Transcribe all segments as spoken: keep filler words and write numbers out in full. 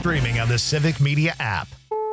streaming on the Civic Media app.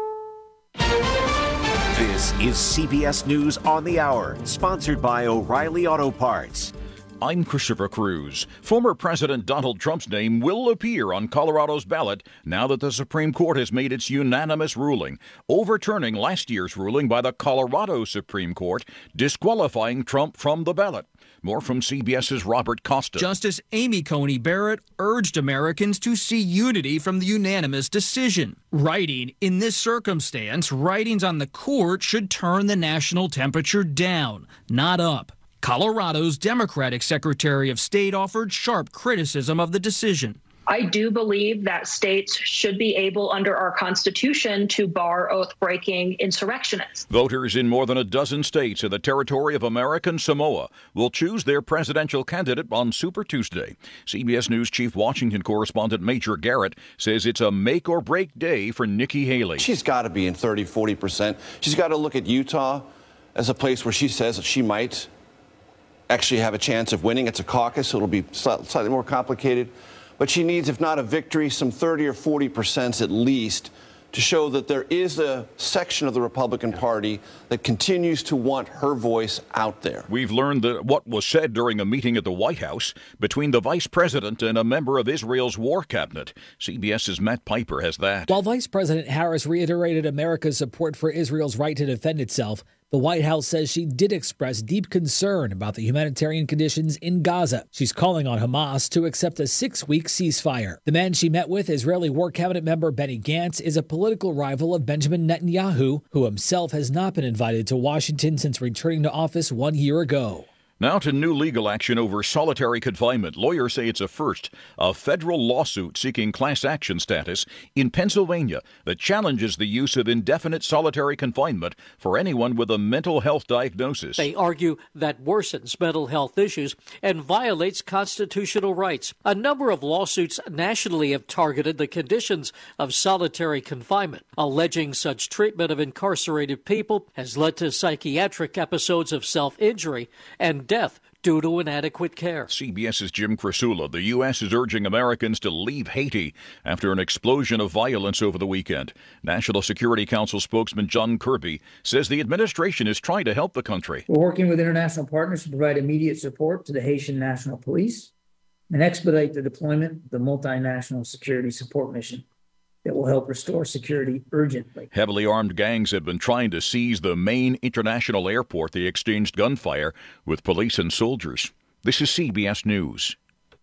This is C B S News on the Hour, sponsored by O'Reilly Auto Parts. I'm Christopher Cruz. Former President Donald Trump's name will appear on Colorado's ballot now that the Supreme Court has made its unanimous ruling, overturning last year's ruling by the Colorado Supreme Court, disqualifying Trump from the ballot. More from CBS's Robert Costa. Justice Amy Coney Barrett urged Americans to see unity from the unanimous decision, writing, in this circumstance, writings on the court should turn the national temperature down, not up. Colorado's Democratic Secretary of State offered sharp criticism of the decision. I do believe that states should be able, under our Constitution, to bar oath-breaking insurrectionists. Voters in more than a dozen states in the territory of American Samoa will choose their presidential candidate on Super Tuesday. C B S News Chief Washington correspondent Major Garrett says it's a make-or-break day for Nikki Haley. She's got to be in thirty, forty percent. She's got to look at Utah as a place where she says that she might actually have a chance of winning. It's a caucus, so it'll be slightly more complicated. But she needs, if not a victory, some thirty or forty percent at least to show that there is a section of the Republican Party that continues to want her voice out there. We've learned that what was said during a meeting at the White House between the vice president and a member of Israel's war cabinet. CBS's Matt Piper has that. While Vice President Harris reiterated America's support for Israel's right to defend itself, the White House says she did express deep concern about the humanitarian conditions in Gaza. She's calling on Hamas to accept a six-week ceasefire. The man she met with, Israeli War Cabinet member Benny Gantz, is a political rival of Benjamin Netanyahu, who himself has not been invited to Washington since returning to office one year ago. Now to new legal action over solitary confinement. Lawyers say it's a first, a federal lawsuit seeking class action status in Pennsylvania that challenges the use of indefinite solitary confinement for anyone with a mental health diagnosis. They argue that worsens mental health issues and violates constitutional rights. A number of lawsuits nationally have targeted the conditions of solitary confinement, alleging such treatment of incarcerated people has led to psychiatric episodes of self-injury and death due to inadequate care. CBS's Jim Krasula. The U S is urging Americans to leave Haiti after an explosion of violence over the weekend. National Security Council spokesman John Kirby says the administration is trying to help the country. We're working with international partners to provide immediate support to the Haitian National Police and expedite the deployment of the multinational security support mission that will help restore security urgently. Heavily armed gangs have been trying to seize the main international airport. They exchanged gunfire with police and soldiers. This is C B S News.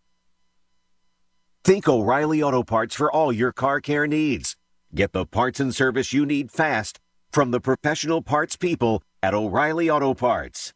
Think O'Reilly Auto Parts for all your car care needs. Get the parts and service you need fast from the professional parts people at O'Reilly Auto Parts.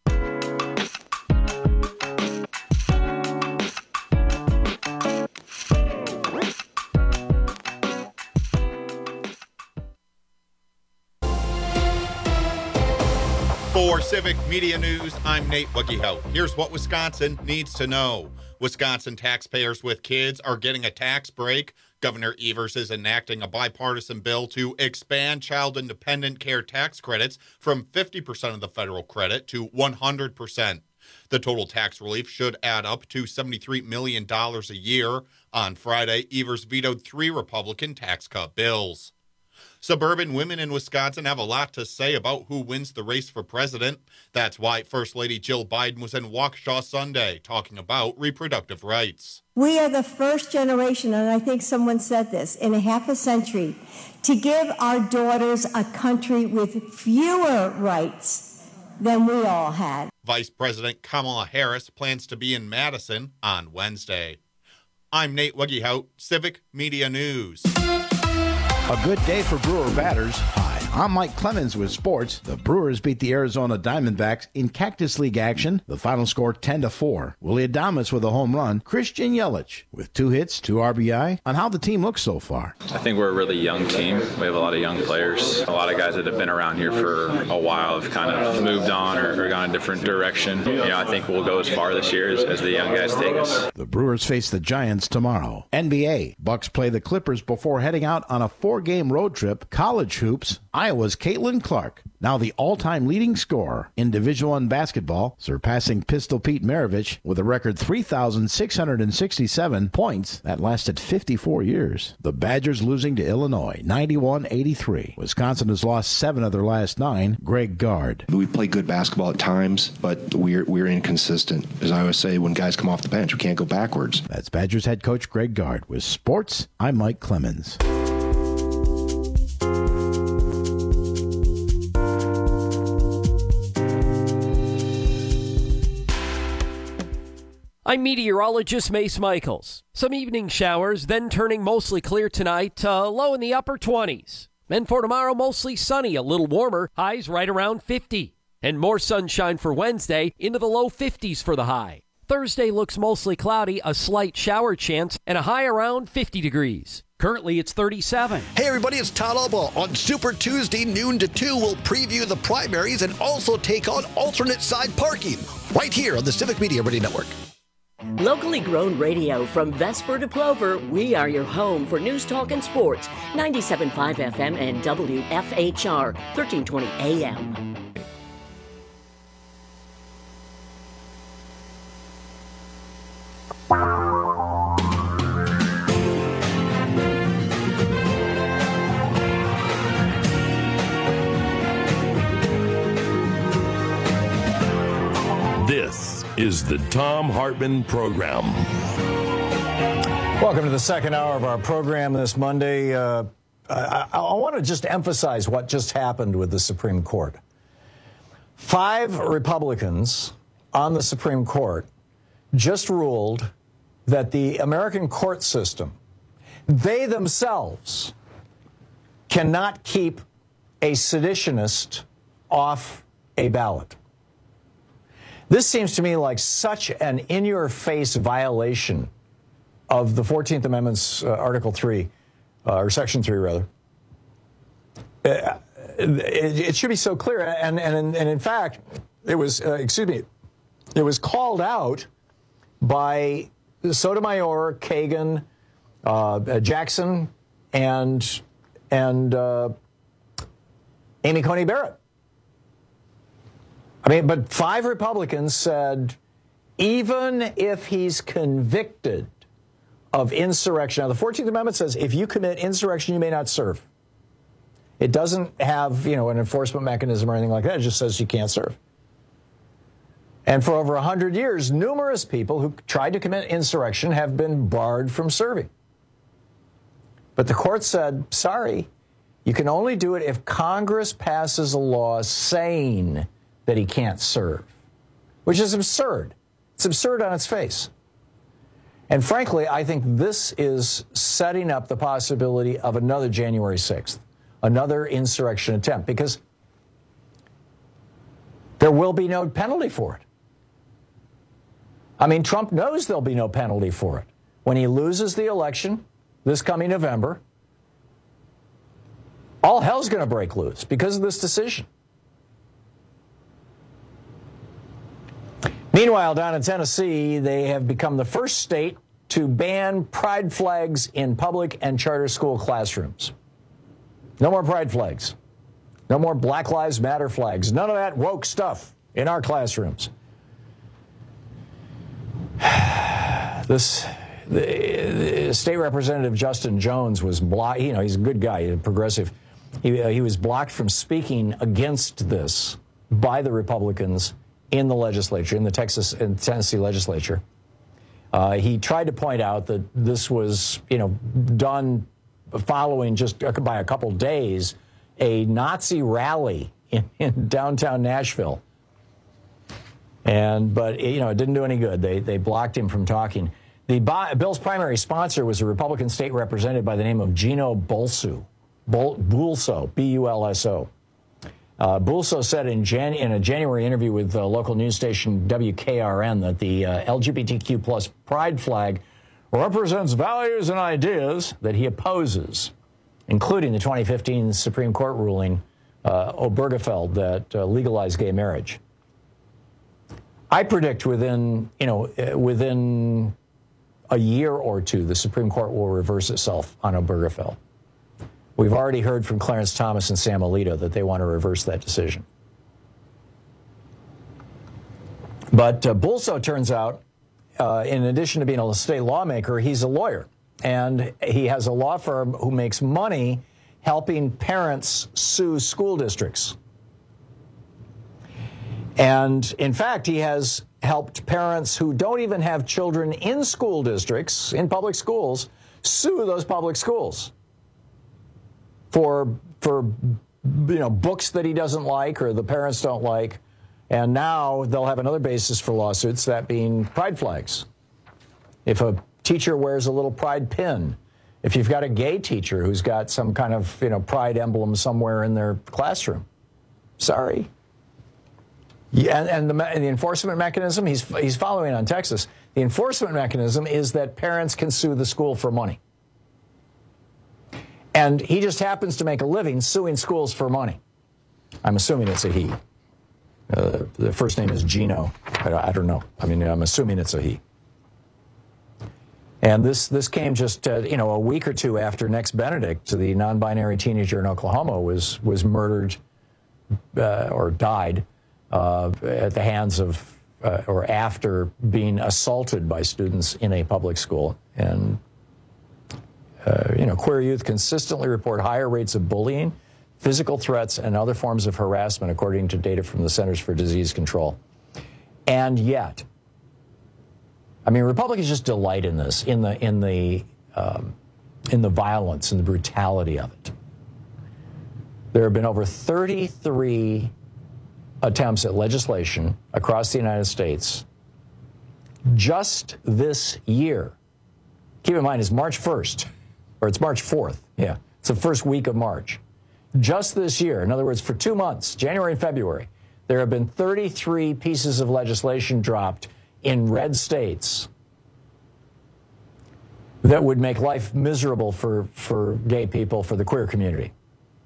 For Civic Media News, I'm Nate Wuggehout. Here's what Wisconsin needs to know. Wisconsin taxpayers with kids are getting a tax break. Governor Evers is enacting a bipartisan bill to expand child-independent care tax credits from fifty percent of the federal credit to one hundred percent. The total tax relief should add up to seventy-three million dollars a year. On Friday, Evers vetoed three Republican tax cut bills. Suburban women in Wisconsin have a lot to say about who wins the race for president. That's why First Lady Jill Biden was in Waukesha Sunday talking about reproductive rights. We are the first generation, and I think someone said this, in a half a century, to give our daughters a country with fewer rights than we all had. Vice President Kamala Harris plans to be in Madison on Wednesday. I'm Nate Wuggehout, Civic Media News. A good day for Brewer batters. Hi, I'm Mike Clemens with sports. The Brewers beat the Arizona Diamondbacks in Cactus League action. The final score ten to four. Willie Adames with a home run. Christian Yelich with two hits, two R B I. On how the team looks so far. I think we're a really young team. We have a lot of young players. A lot of guys that have been around here for a while have kind of moved on or, or gone a different direction. You know, I think we'll go as far this year as, as the young guys take us. The Brewers face the Giants tomorrow. N B A. Bucks play the Clippers before heading out on a four-game road trip. College hoops. Iowa's Caitlin Clark, now the all-time leading scorer in Division One basketball, surpassing Pistol Pete Maravich with a record three thousand six hundred sixty-seven points that lasted fifty-four years. The Badgers losing to Illinois, ninety-one eighty-three. Wisconsin has lost seven of their last nine. Greg Gard. We play good basketball at times, but we're we're inconsistent. As I always say, when guys come off the bench, we can't go backwards. That's Badgers head coach Greg Gard. With sports, I'm Mike Clemens. I'm meteorologist Mace Michaels. Some evening showers, then turning mostly clear tonight, uh, low in the upper twenties. Then for tomorrow, mostly sunny, a little warmer, highs right around fifty. And more sunshine for Wednesday, into the low fifties for the high. Thursday looks mostly cloudy, a slight shower chance, and a high around fifty degrees. Currently, it's thirty-seven. Hey, everybody, it's Todd Alba. On Super Tuesday, noon to two, we'll preview the primaries and also take on alternate side parking right here on the Civic Media Radio Network. Locally grown radio from Vesper to Plover, we are your home for news, talk, and sports. ninety-seven point five F M and W F H R, thirteen twenty A M. This is the Thom Hartmann Program. Welcome to the second hour of our program this Monday. Uh, I, I, I want to just emphasize what just happened with the Supreme Court. Five Republicans on the Supreme Court just ruled that the American court system, they themselves cannot keep a seditionist off a ballot. This seems to me like such an in-your-face violation of the fourteenth Amendment's uh, Article three, uh, or Section three, rather. Uh, it, it should be so clear. And, and, and in fact, it was, uh, excuse me, it was called out by Sotomayor, Kagan, uh, Jackson, and, and uh, Amy Coney Barrett. I mean, but five Republicans said, even if he's convicted of insurrection. Now, the fourteenth Amendment says if you commit insurrection, you may not serve. It doesn't have, you know, an enforcement mechanism or anything like that. It just says you can't serve. And for over one hundred years, numerous people who tried to commit insurrection have been barred from serving. But the court said, sorry, you can only do it if Congress passes a law saying that he can't serve, which is absurd. It's absurd on its face. And frankly, I think this is setting up the possibility of another January sixth, another insurrection attempt, because there will be no penalty for it. I mean, Trump knows there'll be no penalty for it. When he loses the election this coming November, all hell's going to break loose because of this decision. Meanwhile, down in Tennessee, they have become the first state to ban pride flags in public and charter school classrooms. No more pride flags. No more Black Lives Matter flags. None of that woke stuff in our classrooms. This, the, the State Representative Justin Jones was blocked. You know, he's a good guy, a progressive. He, uh, he was blocked from speaking against this by the Republicans in the legislature, in the Texas and Tennessee legislature. Uh, he tried to point out that this was, you know, done following just by a couple days a Nazi rally in, in downtown Nashville. And but you know, it didn't do any good. They they blocked him from talking. The bill's primary sponsor was a Republican state representative by the name of Gino Bulso, Bul- Bulso, B U L S O. Uh, Bulso said in, Jan- in a January interview with uh, local news station W K R N that the uh, L G B T Q plus pride flag represents values and ideas that he opposes, including the twenty fifteen Supreme Court ruling, uh, Obergefell, that uh, legalized gay marriage. I predict within, you know, within a year or two, the Supreme Court will reverse itself on Obergefell. We've already heard from Clarence Thomas and Sam Alito that they want to reverse that decision. But uh, Bulso, turns out, uh, in addition to being a state lawmaker, he's a lawyer. And he has a law firm who makes money helping parents sue school districts. And in fact, he has helped parents who don't even have children in school districts, in public schools, sue those public schools for, for you know, books that he doesn't like or the parents don't like. And now they'll have another basis for lawsuits, that being pride flags. If a teacher wears a little pride pin, if you've got a gay teacher who's got some kind of, you know, pride emblem somewhere in their classroom, sorry. Yeah, and, and, the, and the enforcement mechanism, he's, he's following on Texas, the enforcement mechanism is that parents can sue the school for money. And he just happens to make a living suing schools for money. I'm assuming it's a he. Uh, the first name is Gino. I, I don't know. I mean, I'm assuming it's a he. And this this came just uh, you know a week or two after Next Benedict, the non-binary teenager in Oklahoma, was was murdered uh, or died uh, at the hands of uh, or after being assaulted by students in a public school. And uh, you know, queer youth consistently report higher rates of bullying, physical threats, and other forms of harassment, according to data from the Centers for Disease Control. And yet, I mean, Republicans just delight in this, in the in the um, in the violence and the brutality of it. There have been over thirty-three attempts at legislation across the United States just this year. Keep in mind, it's March first, or it's March fourth. Yeah, it's the first week of March. Just this year, in other words, for two months, January and February, there have been thirty-three pieces of legislation dropped in red states that would make life miserable for, for gay people, for the queer community.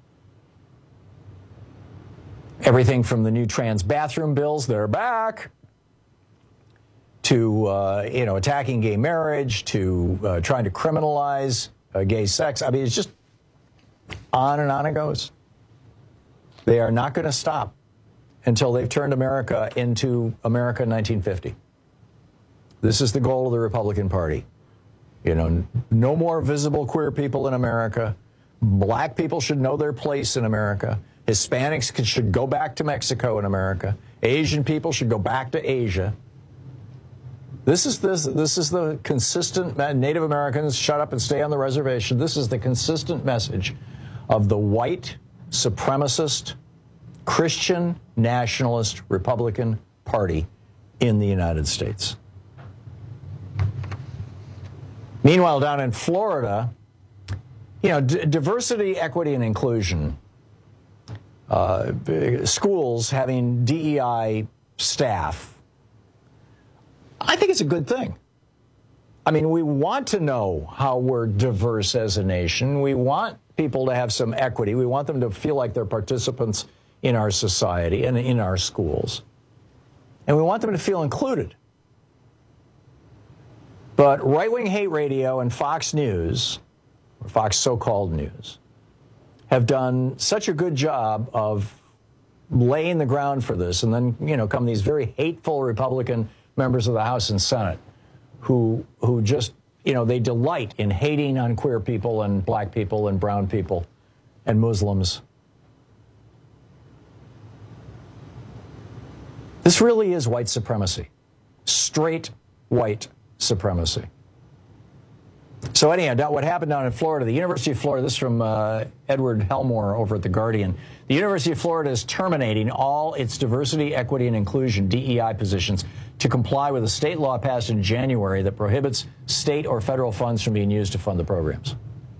Everything from the new trans bathroom bills, they're back, to uh, you know, attacking gay marriage, to uh, trying to criminalize uh, gay sex. I mean, it's just on and on it goes. They are not going to stop until they've turned America into America in nineteen fifty. This is the goal of the Republican Party. You know, no more visible queer people in America. Black people should know their place in America. Hispanics could, should go back to Mexico in America. Asian people should go back to Asia. This is this this is the consistent, Native Americans, shut up and stay on the reservation. This is the consistent message of the white supremacist Christian nationalist Republican Party in the United States. Meanwhile, down in Florida, you know, d- diversity, equity, and inclusion, uh, schools having D E I staff, I think it's a good thing. I mean, we want to know how we're diverse as a nation. We want people to have some equity. We want them to feel like they're participants in our society and in our schools. And we want them to feel included. But right-wing hate radio and Fox News, or Fox so-called news, have done such a good job of laying the ground for this. And then, you know, come these very hateful Republican members of the House and Senate who who just, you know, they delight in hating on queer people and black people and brown people and Muslims. This really is white supremacy. Straight white supremacy. So anyhow, what happened down in Florida, the University of Florida, this is from uh, Edward Helmore over at The Guardian. The University of Florida is terminating all its diversity, equity, and inclusion, D E I positions to comply with a state law passed in January that prohibits state or federal funds from being used to fund the programs.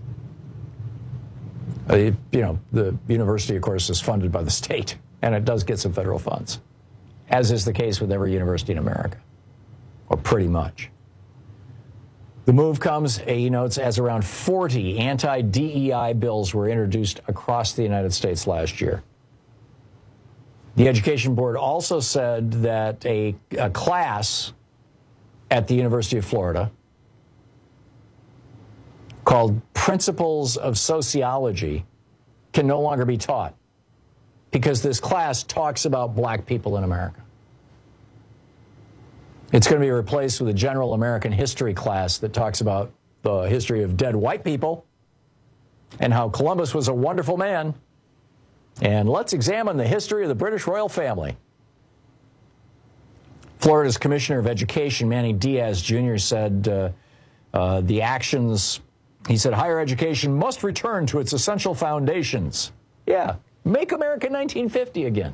Uh, you know, the university, of course, is funded by the state, and it does get some federal funds, as is the case with every university in America, or pretty much. The move comes, he notes, as around forty anti-D E I bills were introduced across the United States last year. The Education Board also said that a, a class at the University of Florida called Principles of Sociology can no longer be taught because this class talks about black people in America. It's going to be replaced with a general American history class that talks about the history of dead white people and how Columbus was a wonderful man. And let's examine the history of the British royal family. Florida's Commissioner of Education, Manny Diaz Junior, said uh, uh, the actions, he said, higher education must return to its essential foundations. Yeah, make America nineteen fifty again.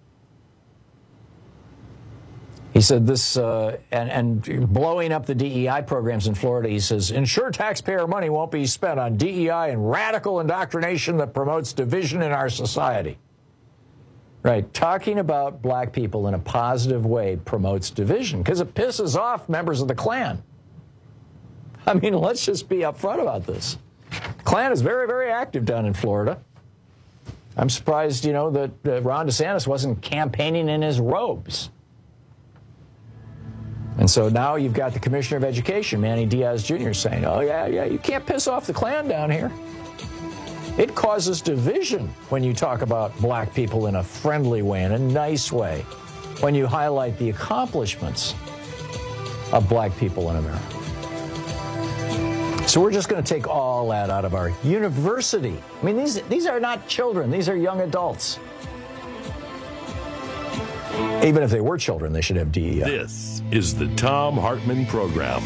He said this, uh, and, and blowing up the D E I programs in Florida, he says, ensure taxpayer money won't be spent on D E I and radical indoctrination that promotes division in our society. Right, talking about black people in a positive way promotes division because it pisses off members of the Klan. I mean, let's just be upfront about this. The Klan is very, very active down in Florida. I'm surprised, you know, that uh, Ron DeSantis wasn't campaigning in his robes. And so now you've got the Commissioner of Education, Manny Diaz Junior, saying, oh, yeah, yeah, you can't piss off the Klan down here. It causes division when you talk about black people in a friendly way, in a nice way, when you highlight the accomplishments of black people in America. So we're just going to take all that out of our university. I mean, these, these are not children. These are young adults. Even if they were children, they should have D E I. This is the Thom Hartmann Program.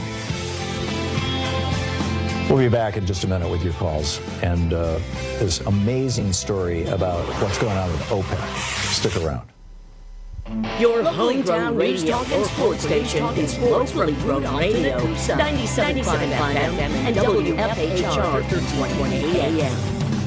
We'll be back in just a minute with your calls and uh, this amazing story about what's going on with OPEC. Stick around. Your hometown news talk and sports station is locally grown radio, ninety-seven point five F M and W F H R thirteen twenty A M.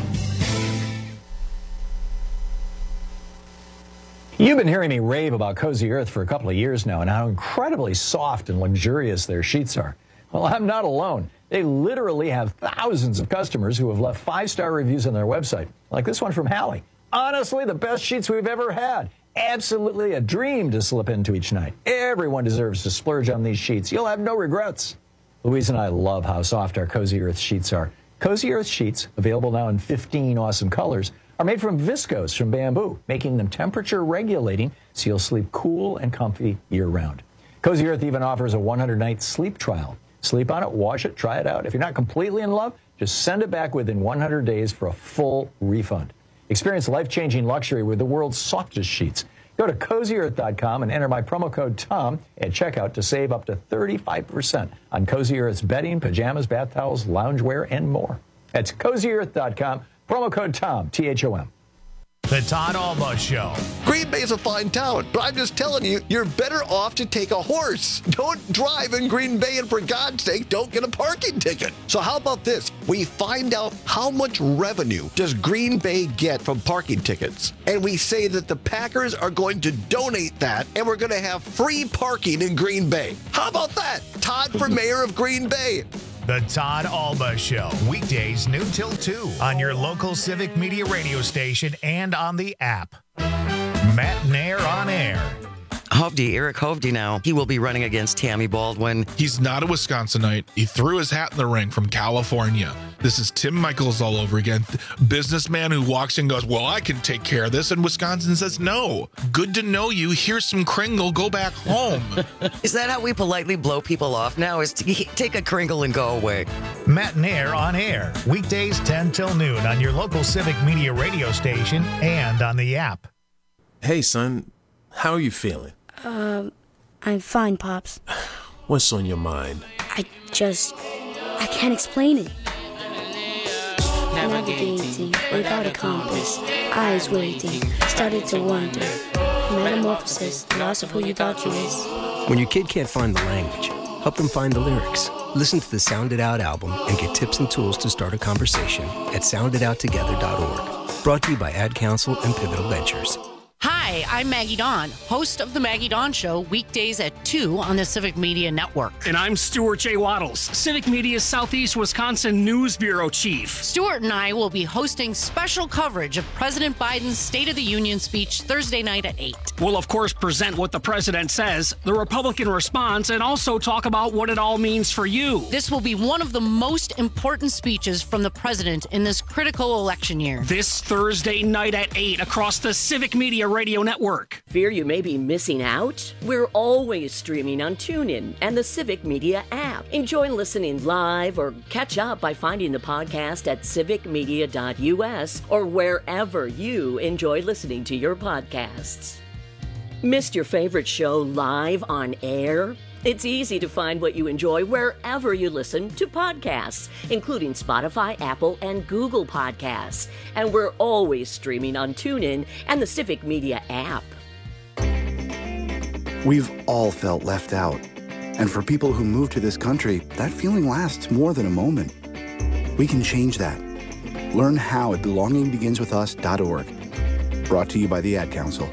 You've been hearing me rave about Cozy Earth for a couple of years now and how incredibly soft and luxurious their sheets are. Well, I'm not alone. They literally have thousands of customers who have left five-star reviews on their website, like this one from Hallie. Honestly, the best sheets we've ever had. Absolutely a dream to slip into each night. Everyone deserves to splurge on these sheets. You'll have no regrets. Louise and I love how soft our Cozy Earth sheets are. Cozy Earth sheets, available now in fifteen awesome colors, are made from viscose from bamboo, making them temperature regulating so you'll sleep cool and comfy year-round. Cozy Earth even offers a one hundred night sleep trial. Sleep on it, wash it, try it out. If you're not completely in love, just send it back within one hundred days for a full refund. Experience life-changing luxury with the world's softest sheets. Go to cozy earth dot com and enter my promo code TOM at checkout to save up to thirty-five percent on Cozy Earth's bedding, pajamas, bath towels, loungewear, and more. That's cozy earth dot com, promo code TOM, T H O M. The Todd Alba Show. Green Bay's a fine town, but I'm just telling you, you're better off to take a horse. Don't drive in Green Bay, and for God's sake, don't get a parking ticket. So how about this? We find out how much revenue does Green Bay get from parking tickets, and we say that the Packers are going to donate that, and we're going to have free parking in Green Bay. How about that? Todd for mayor of Green Bay. The Todd Alba Show, weekdays noon till two on your local Civic Media radio station and on the app. Matt Nair on air. Hovde, Eric Hovde now, he will be running against Tammy Baldwin. He's not a Wisconsinite. He threw his hat in the ring from California. This is Tim Michaels all over again. Businessman who walks in and goes, well, I can take care of this. And Wisconsin says, no. Good to know you. Here's some Kringle. Go back home. Is that how we politely blow people off now? Is to take a Kringle and go away? Matt Nair on air, weekdays ten till noon on your local Civic Media radio station and on the app. Hey, son. How are you feeling? Um, I'm fine, Pops. What's on your mind? I just... I can't explain it. Navigating without a compass, eyes waiting, started to wonder. Metamorphosis, the loss of who you thought you was. When your kid can't find the language, help them find the lyrics. Listen to the Sound It Out album and get tips and tools to start a conversation at sound it out together dot org. Brought to you by Ad Council and Pivotal Ventures. Hi, Hi, I'm Maggie Dawn, host of The Maggie Dawn Show, weekdays at two on the Civic Media Network. And I'm Stuart J. Waddles, Civic Media's Southeast Wisconsin News Bureau Chief. Stuart and I will be hosting special coverage of President Biden's State of the Union speech Thursday night at eight. We'll, of course, present what the president says, the Republican response, and also talk about what it all means for you. This will be one of the most important speeches from the president in this critical election year. This Thursday night at eight across the Civic Media Radio Network. Fear you may be missing out? We're always streaming on TuneIn and the Civic Media app. Enjoy listening live or catch up by finding the podcast at civic media dot u s or wherever you enjoy listening to your podcasts. Missed your favorite show live on air? It's easy to find what you enjoy wherever you listen to podcasts, including Spotify, Apple, and Google Podcasts. And we're always streaming on TuneIn and the Civic Media app. We've all felt left out. And for people who move to this country, that feeling lasts more than a moment. We can change that. Learn how at belonging begins with us dot org. Brought to you by the Ad Council.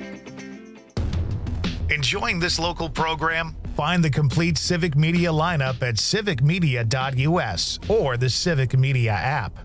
Enjoying this local program? Find the complete Civic Media lineup at civic media dot u s or the Civic Media app.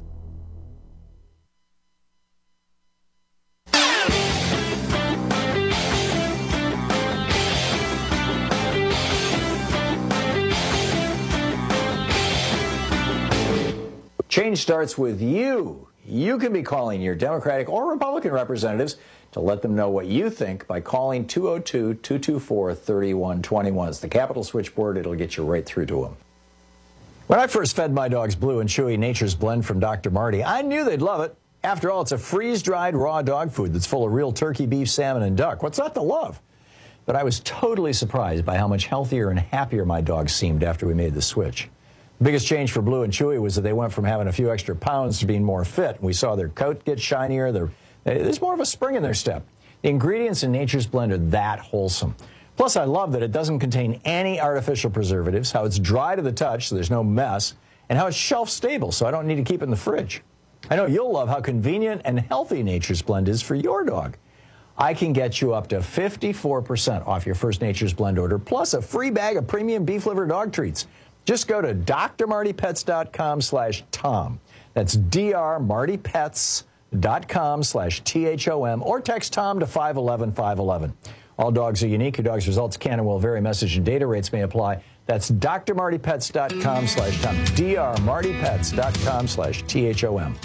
Change starts with you. You can be calling your Democratic or Republican representatives to let them know what you think by calling two oh two, two two four, three one two one. It's the Capitol switchboard. It'll get you right through to them. When I first fed my dogs Blue and Chewy Nature's Blend from Doctor Marty, I knew they'd love it. After all, it's a freeze-dried raw dog food that's full of real turkey, beef, salmon, and duck. What's not to love? But I was totally surprised by how much healthier and happier my dogs seemed after we made the switch. The biggest change for Blue and Chewy was that they went from having a few extra pounds to being more fit. We saw their coat get shinier. Their, there's more of a spring in their step. The ingredients in Nature's Blend are that wholesome. Plus, I love that it doesn't contain any artificial preservatives, how it's dry to the touch so there's no mess, and how it's shelf-stable so I don't need to keep it in the fridge. I know you'll love how convenient and healthy Nature's Blend is for your dog. I can get you up to fifty-four percent off your first Nature's Blend order, plus a free bag of premium beef liver dog treats. Just go to d r marty pets dot com slash tom. That's d r marty pets dot com slash T H O M or text Tom to five one one, five one one. All dogs are unique. Your dog's results can and will vary. Message and data rates may apply. That's d r marty pets dot com slash tom. d r marty pets dot com slash T H O M.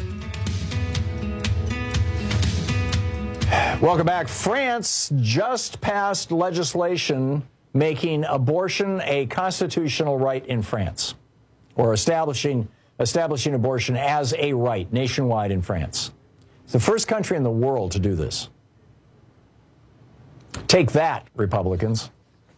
Welcome back. France just passed legislation making abortion a constitutional right in France, or establishing establishing abortion as a right nationwide in France. It's the first country in the world to do this. Take that, Republicans.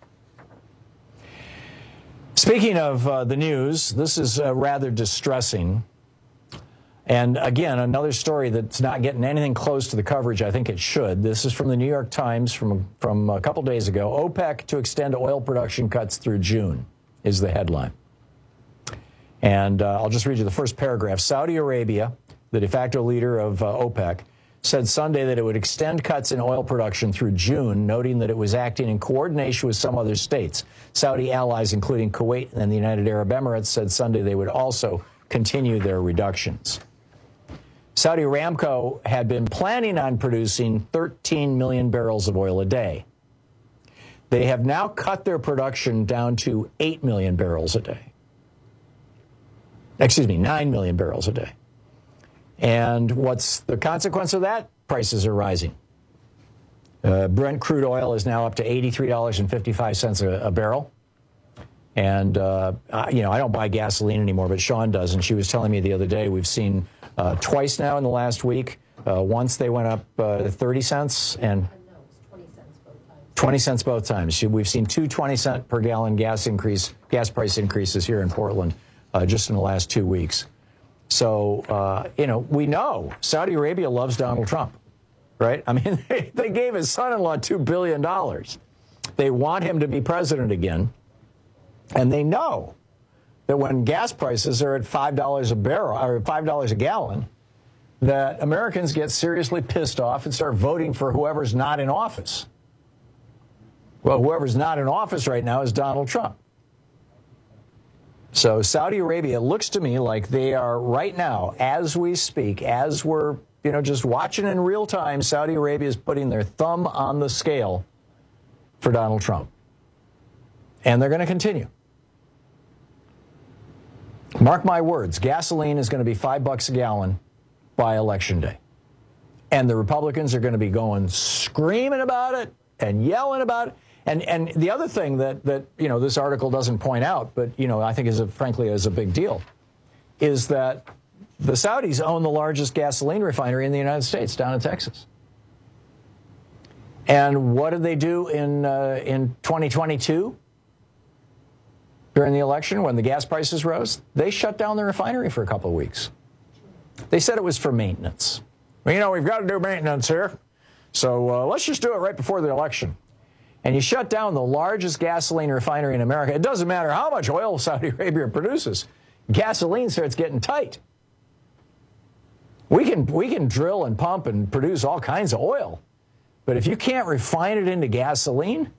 Speaking of uh, the news, this is uh, rather distressing. And again, another story that's not getting anything close to the coverage I think it should. This is from the New York Times from, from a couple days ago. OPEC to extend oil production cuts through June is the headline. And uh, I'll just read you the first paragraph. Saudi Arabia, the de facto leader of uh, OPEC, said Sunday that it would extend cuts in oil production through June, noting that it was acting in coordination with some other states. Saudi allies, including Kuwait and the United Arab Emirates, said Sunday they would also continue their reductions. Saudi Aramco had been planning on producing thirteen million barrels of oil a day. They have now cut their production down to eight million barrels a day. Excuse me, nine million barrels a day. And what's the consequence of that? Prices are rising. Uh, Brent crude oil is now up to eighty-three dollars and fifty-five cents a, a barrel. And, uh, I, you know, I don't buy gasoline anymore, but Sean does. And she was telling me the other day we've seen uh, twice now in the last week. Uh, once they went up uh, thirty cents and twenty cents both times. We've seen two twenty cent per gallon gas increase, gas price increases here in Portland uh, just in the last two weeks. So, uh, you know, we know Saudi Arabia loves Donald Trump, right? I mean, they, they gave his son-in-law two billion dollars. They want him to be president again. And they know that when gas prices are at five dollars a barrel or five dollars a gallon, that Americans get seriously pissed off and start voting for whoever's not in office. Well, whoever's not in office right now is Donald Trump. So Saudi Arabia looks to me like they are right now, as we speak, as we're, you know, just watching in real time, Saudi Arabia is putting their thumb on the scale for Donald Trump. And they're going to continue. Mark my words, gasoline is going to be five bucks a gallon by Election Day. And the Republicans are going to be going screaming about it and yelling about it. And and the other thing that, that you know, this article doesn't point out, but, you know, I think is a, frankly is a big deal, is that the Saudis own the largest gasoline refinery in the United States down in Texas. And what did they do in uh, in twenty twenty-two? During the election, when the gas prices rose, they shut down the refinery for a couple of weeks. They said it was for maintenance. Well, you know, we've got to do maintenance here, so uh, let's just do it right before the election. And you shut down the largest gasoline refinery in America. It doesn't matter how much oil Saudi Arabia produces. Gasoline starts getting tight. We can, we can drill and pump and produce all kinds of oil, but if you can't refine it into gasoline,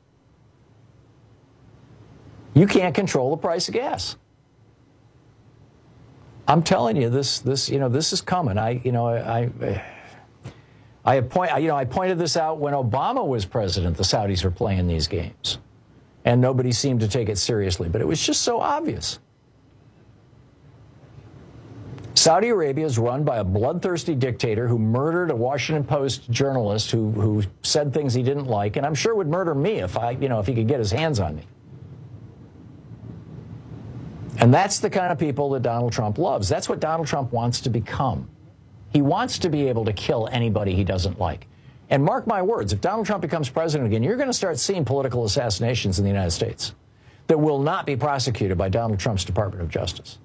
you can't control the price of gas. I'm telling you, this, this, you know, this is coming. I, you know, I, I, I have point, you know, I pointed this out when Obama was president. The Saudis were playing these games, and nobody seemed to take it seriously. But it was just so obvious. Saudi Arabia is run by a bloodthirsty dictator who murdered a Washington Post journalist who who said things he didn't like, and I'm sure would murder me if I, you know, if he could get his hands on me. And that's the kind of people that Donald Trump loves. That's what Donald Trump wants to become. He wants to be able to kill anybody he doesn't like. And mark my words, if Donald Trump becomes president again, you're going to start seeing political assassinations in the United States that will not be prosecuted by Donald Trump's Department of Justice.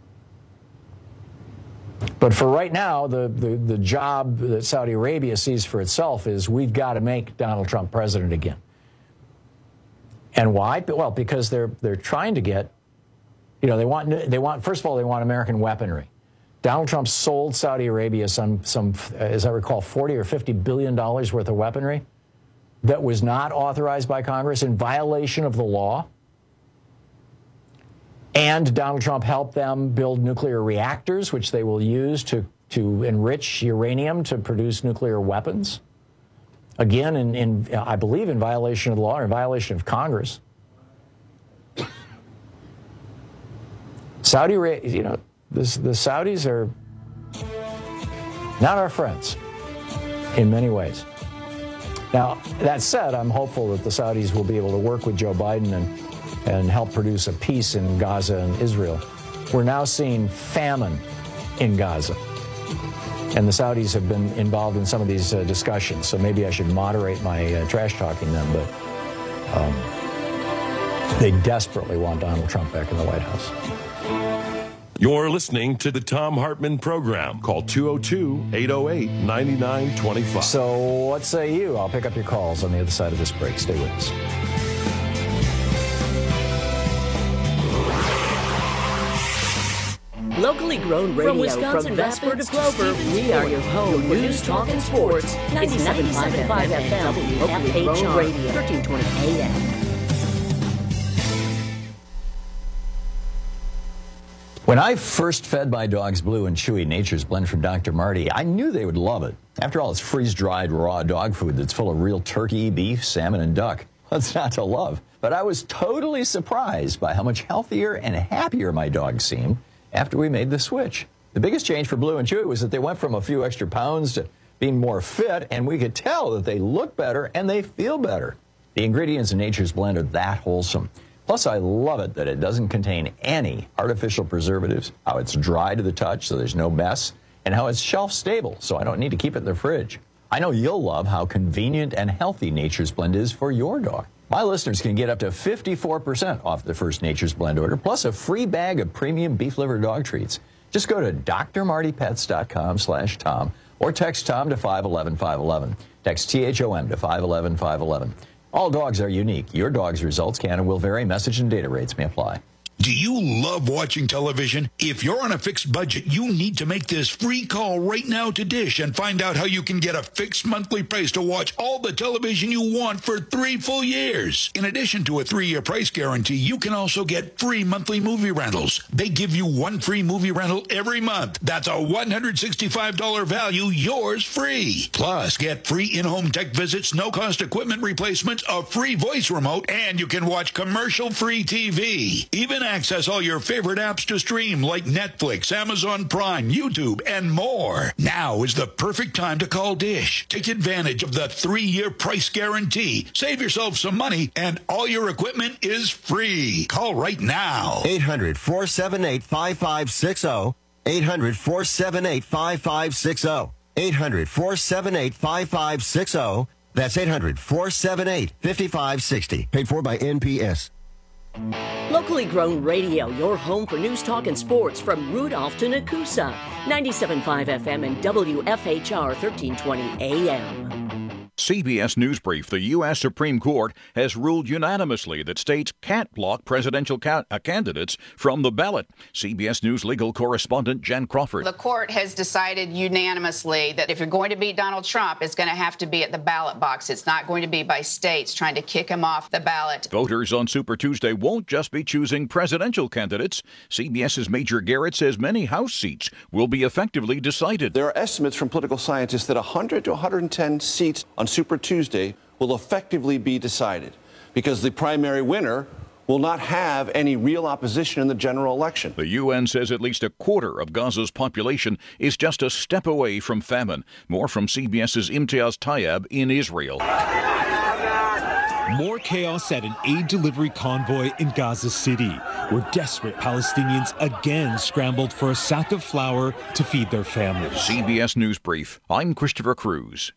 But for right now, the, the, the job that Saudi Arabia sees for itself is we've got to make Donald Trump president again. And why? Well, because they're they're trying to get You know, they want, they want, first of all, they want American weaponry. Donald Trump sold Saudi Arabia some, some, as I recall, forty or fifty billion dollars worth of weaponry that was not authorized by Congress in violation of the law. And Donald Trump helped them build nuclear reactors, which they will use to, to enrich uranium to produce nuclear weapons. Again, in, in, I believe in violation of the law or in violation of Congress. Saudi Arabia, you know, this, the Saudis are not our friends in many ways. Now, that said, I'm hopeful that the Saudis will be able to work with Joe Biden and, and help produce a peace in Gaza and Israel. We're now seeing famine in Gaza. And the Saudis have been involved in some of these uh, discussions, so maybe I should moderate my uh, trash talking them, but um, they desperately want Donald Trump back in the White House. You're listening to the Thom Hartmann Program. Call two oh two, eight oh eight, nine nine two five. So what say you? I'll pick up your calls on the other side of this break. Stay with us. Locally grown radio from Wisconsin from Vesper to Clover. We are your home news, talk, and sports. ninety-seven point five F M, W F H R, Radio, thirteen twenty A M. When I first fed my dogs Blue and Chewy Nature's Blend from Doctor Marty, I knew they would love it. After all, it's freeze-dried raw dog food that's full of real turkey, beef, salmon, and duck. What's not to love? But I was totally surprised by how much healthier and happier my dogs seemed after we made the switch. The biggest change for Blue and Chewy was that they went from a few extra pounds to being more fit, and we could tell that they look better and they feel better. The ingredients in Nature's Blend are that wholesome. Plus, I love it that it doesn't contain any artificial preservatives, how it's dry to the touch so there's no mess, and how it's shelf stable so I don't need to keep it in the fridge. I know you'll love how convenient and healthy Nature's Blend is for your dog. My listeners can get up to fifty-four percent off the first Nature's Blend order, plus a free bag of premium beef liver dog treats. Just go to d r marty pets dot com slash Tom or text Tom to five one one, five one one. Text T H O M to five one one, five one one. All dogs are unique. Your dog's results can and will vary. Message and data rates may apply. Do you love watching television? If you're on a fixed budget, you need to make this free call right now to Dish and find out how you can get a fixed monthly price to watch all the television you want for three full years. In addition to a three-year price guarantee, you can also get free monthly movie rentals. They give you one free movie rental every month. That's a one hundred sixty-five dollars value, yours free. Plus, get free in-home tech visits, no-cost equipment replacements, a free voice remote, and you can watch commercial-free T V. Even access all your favorite apps to stream like Netflix, Amazon Prime, YouTube, and more. Now is the perfect time to call Dish. Take advantage of the three-year price guarantee. Save yourself some money, and all your equipment is free. Call right now. eight hundred, four seven eight, five five six zero. eight hundred, four seven eight, five five six zero. eight hundred, four seven eight, five five six zero. That's eight hundred, four seven eight, five five six zero. Paid for by N P S. Locally grown radio, your home for news, talk, and sports from Rudolph to Nakusa. ninety-seven point five F M and W F H R thirteen twenty A M. C B S News Brief. The U S Supreme Court has ruled unanimously that states can't block presidential ca- uh, candidates from the ballot. C B S News legal correspondent Jen Crawford. The court has decided unanimously that if you're going to beat Donald Trump, it's going to have to be at the ballot box. It's not going to be by states trying to kick him off the ballot. Voters on Super Tuesday won't just be choosing presidential candidates. CBS's Major Garrett says many House seats will be effectively decided. There are estimates from political scientists that one hundred to one hundred ten seats on Super Tuesday will effectively be decided because the primary winner will not have any real opposition in the general election. The U N says at least a quarter of Gaza's population is just a step away from famine. More from CBS's Imtiaz Tayeb in Israel. More chaos at an aid delivery convoy in Gaza City, where desperate Palestinians again scrambled for a sack of flour to feed their families. C B S News Brief. I'm Christopher Cruz.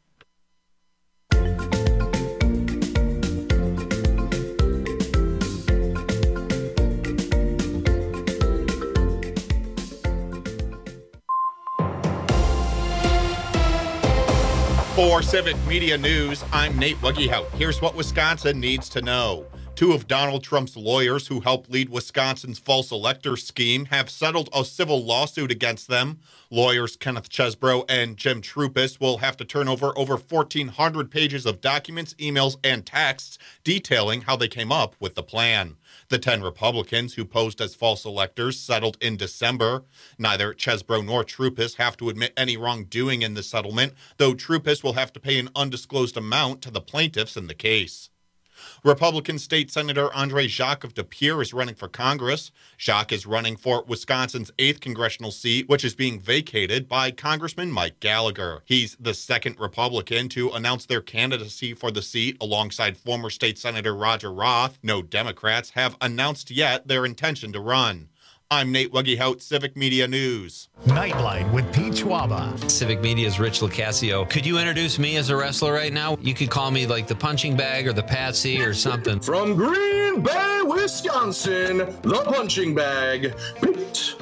For Civic Media News, I'm Nate Wuggyhout. Here's what Wisconsin needs to know. Two of Donald Trump's lawyers who helped lead Wisconsin's false elector scheme have settled a civil lawsuit against them. Lawyers Kenneth Chesbro and Jim Troupis will have to turn over over fourteen hundred pages of documents, emails, and texts detailing how they came up with the plan. The ten Republicans who posed as false electors settled in December. Neither Chesbro nor Troupis have to admit any wrongdoing in the settlement, though Troupis will have to pay an undisclosed amount to the plaintiffs in the case. Republican State Senator Andre Jacques of De Pere is running for Congress. Jacques is running for Wisconsin's eighth congressional seat, which is being vacated by Congressman Mike Gallagher. He's the second Republican to announce their candidacy for the seat alongside former State Senator Roger Roth. No Democrats have announced yet their intention to run. I'm Nate Wuggyhout, Civic Media News. Nightlight with Pete Schwaba. Civic Media's Rich Lucasio. Could you introduce me as a wrestler right now? You could call me like the punching bag or the Patsy or something. From Green Bay, Wisconsin, the punching bag, Pete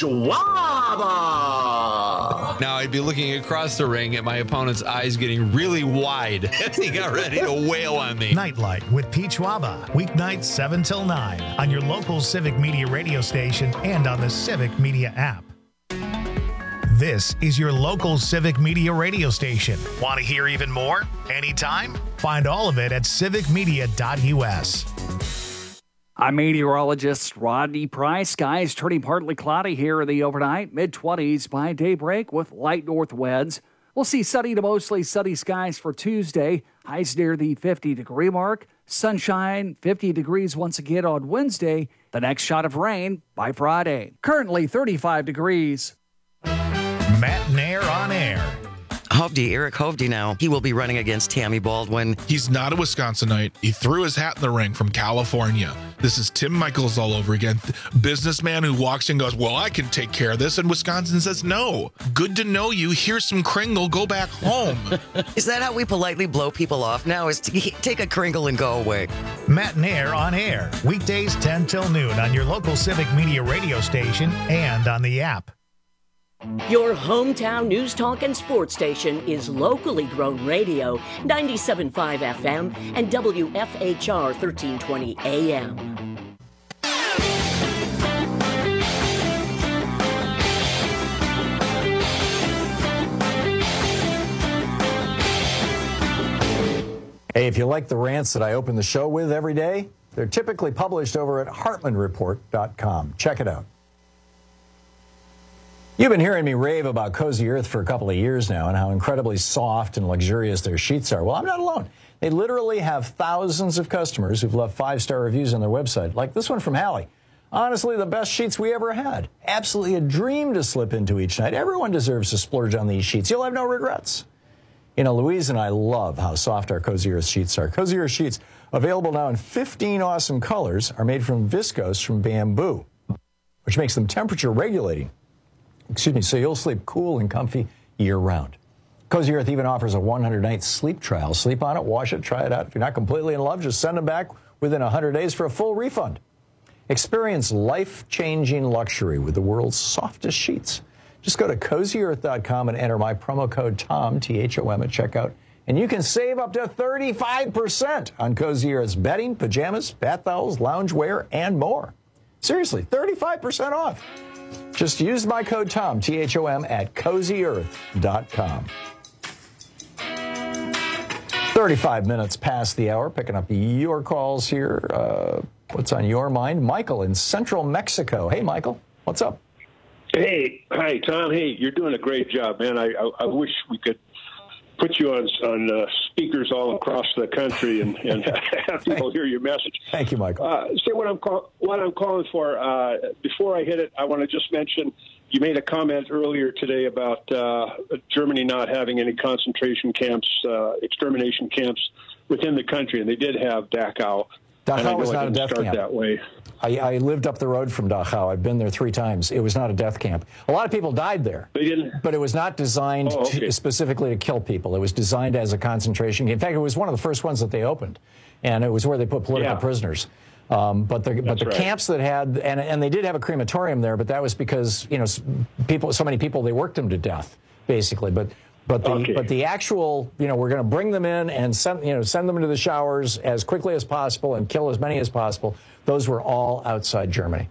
Schwaba. Now I'd be looking across the ring at my opponent's eyes getting really wide as he got ready to wail on me. Nightlight with Pete Schwaba. Weeknights seven till nine on your local Civic Media radio station and on the Civic Media app. This is your local Civic Media radio station. Want to hear even more? Anytime? Find all of it at civic media dot U S. I'm meteorologist Rodney Price. Skies turning partly cloudy here in the overnight, mid-twenties by daybreak with light north winds. We'll see sunny to mostly sunny skies for Tuesday. Highs near the fifty-degree mark. Sunshine, fifty degrees once again on Wednesday. The next shot of rain by Friday. Currently thirty-five degrees. Matt Nair on air. Hovde, Eric Hovde now. He will be running against Tammy Baldwin. He's not a Wisconsinite. He threw his hat in the ring from California. This is Tim Michaels all over again. Businessman who walks in and goes, well, I can take care of this. And Wisconsin says, no. Good to know you. Here's some Kringle. Go back home. Is that how we politely blow people off now? Is to take a Kringle and go away? Matt Nair on air. Weekdays ten till noon on your local Civic Media radio station and on the app. Your hometown news, talk, and sports station is locally grown radio, ninety-seven point five F M and W F H R thirteen twenty A M. Hey, if you like the rants that I open the show with every day, they're typically published over at Hartman Report dot com. Check it out. You've been hearing me rave about Cozy Earth for a couple of years now and how incredibly soft and luxurious their sheets are. Well, I'm not alone. They literally have thousands of customers who've left five-star reviews on their website, like this one from Hallie. Honestly, the best sheets we ever had. Absolutely a dream to slip into each night. Everyone deserves to splurge on these sheets. You'll have no regrets. You know, Louise and I love how soft our Cozy Earth sheets are. Cozy Earth sheets, available now in fifteen awesome colors, are made from viscose from bamboo, which makes them temperature regulating. Excuse me, so you'll sleep cool and comfy year-round. Cozy Earth even offers a one hundred night sleep trial. Sleep on it, wash it, try it out. If you're not completely in love, just send them back within one hundred days for a full refund. Experience life-changing luxury with the world's softest sheets. Just go to cozy earth dot com and enter my promo code TOM, T H O M, at checkout, and you can save up to thirty-five percent on Cozy Earth's bedding, pajamas, bath towels, loungewear, and more. Seriously, thirty-five percent off. Just use my code TOM, T H O M, at cozy earth dot com. thirty-five minutes past the hour, picking up your calls here. Uh, what's on your mind? Michael in central Mexico. Hey, Michael, what's up? Hey, hi, Tom. Hey, you're doing a great job, man. I, I, I wish we could put you on on uh, speakers all across the country and, and have people hear your message. Thank you, Michael. Uh, so what I'm call, what I'm calling for, uh, before I hit it, I want to just mention you made a comment earlier today about uh, Germany not having any concentration camps, uh, extermination camps within the country, and they did have Dachau. Dachau was not a death camp. That way. I, I lived up the road from Dachau. I've been there three times. It was not a death camp. A lot of people died there. They didn't. But it was not designed oh, okay. to, specifically to kill people. It was designed as a concentration camp. In fact, it was one of the first ones that they opened, and it was where they put political yeah. prisoners. Um, but the, but the right. camps that had, and, and they did have a crematorium there, but that was because, you know, people, so many people, they worked them to death, basically. But But the okay. but the actual, you know, we're going to bring them in and send, you know, send them into the showers as quickly as possible and kill as many as possible. Those were all outside Germany.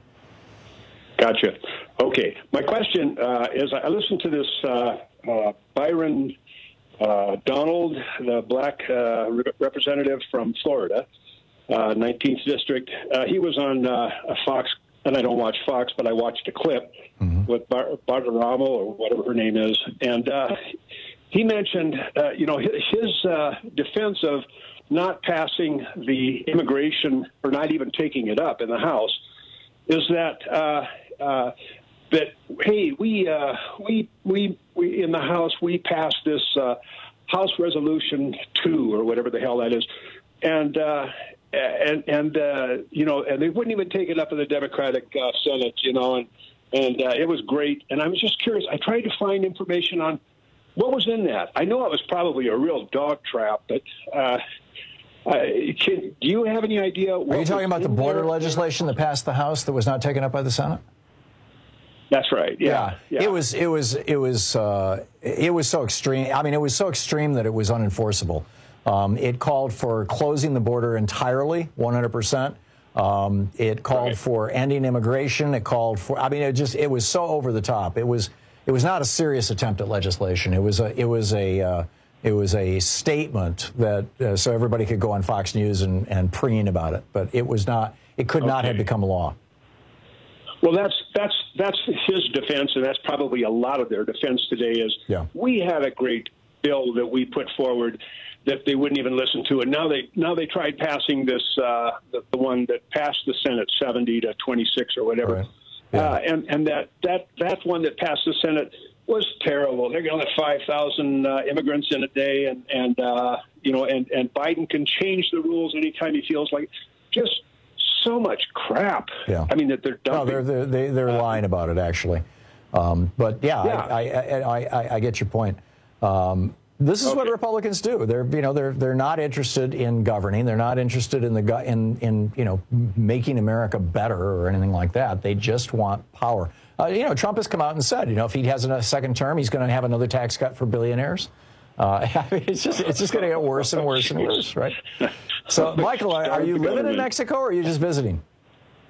Gotcha. Okay. My question uh, is, I listened to this uh, uh, Byron uh, Donald, the black uh, re- representative from Florida, uh, nineteenth District. Uh, he was on uh, a Fox, and I don't watch Fox, but I watched a clip mm-hmm. with Bar- Bartiromo or whatever her name is, and uh, he mentioned, uh, you know, his, his uh, defense of not passing the immigration or not even taking it up in the House is that uh, uh, that hey, we uh, we we we in the House we passed this uh, House Resolution two or whatever the hell that is, and uh, and and uh, you know, and they wouldn't even take it up in the Democratic uh, Senate, you know, and and uh, it was great. And I was just curious. I tried to find information on what was in that. I know it was probably a real dog trap, but. Uh, Uh, can, do you have any idea? What Are you talking about the border there? legislation that passed the House that was not taken up by the Senate? That's right. Yeah, yeah. yeah. It was. It was. It was. Uh, it was so extreme. I mean, it was so extreme that it was unenforceable. Um, it called for closing the border entirely, one hundred percent. Um, it called right. for ending immigration. It called for. I mean, it just. It was so over the top. It was. It was not a serious attempt at legislation. It was a. It was a. Uh, It was a statement that uh, so everybody could go on Fox News and, and preen about it, but it was not. It could okay. not have become law. Well, that's that's that's his defense, and that's probably a lot of their defense today. Is yeah. we had a great bill that we put forward that they wouldn't even listen to, and now they now they tried passing this uh, the, the one that passed the Senate seventy to twenty-six or whatever, right. yeah. uh, and and that that that one that passed the Senate was terrible. They're going to let five thousand uh, immigrants in a day, and and uh, you know, and and Biden can change the rules anytime he feels like. Just so much crap. Yeah. I mean that they're dumping. No, they're they're they're uh, lying about it actually. Um, but yeah, yeah. I, I, I, I I get your point. Um, this is okay. what Republicans do. They're you know they're they're not interested in governing. They're not interested in the in in you know making America better or anything like that. They just want power. Uh, you know, Trump has come out and said, you know, if he has a second term, he's going to have another tax cut for billionaires. Uh, I mean, it's just it's just going to get worse and worse and worse, right? So, Michael, are, are you living in Mexico or are you just visiting?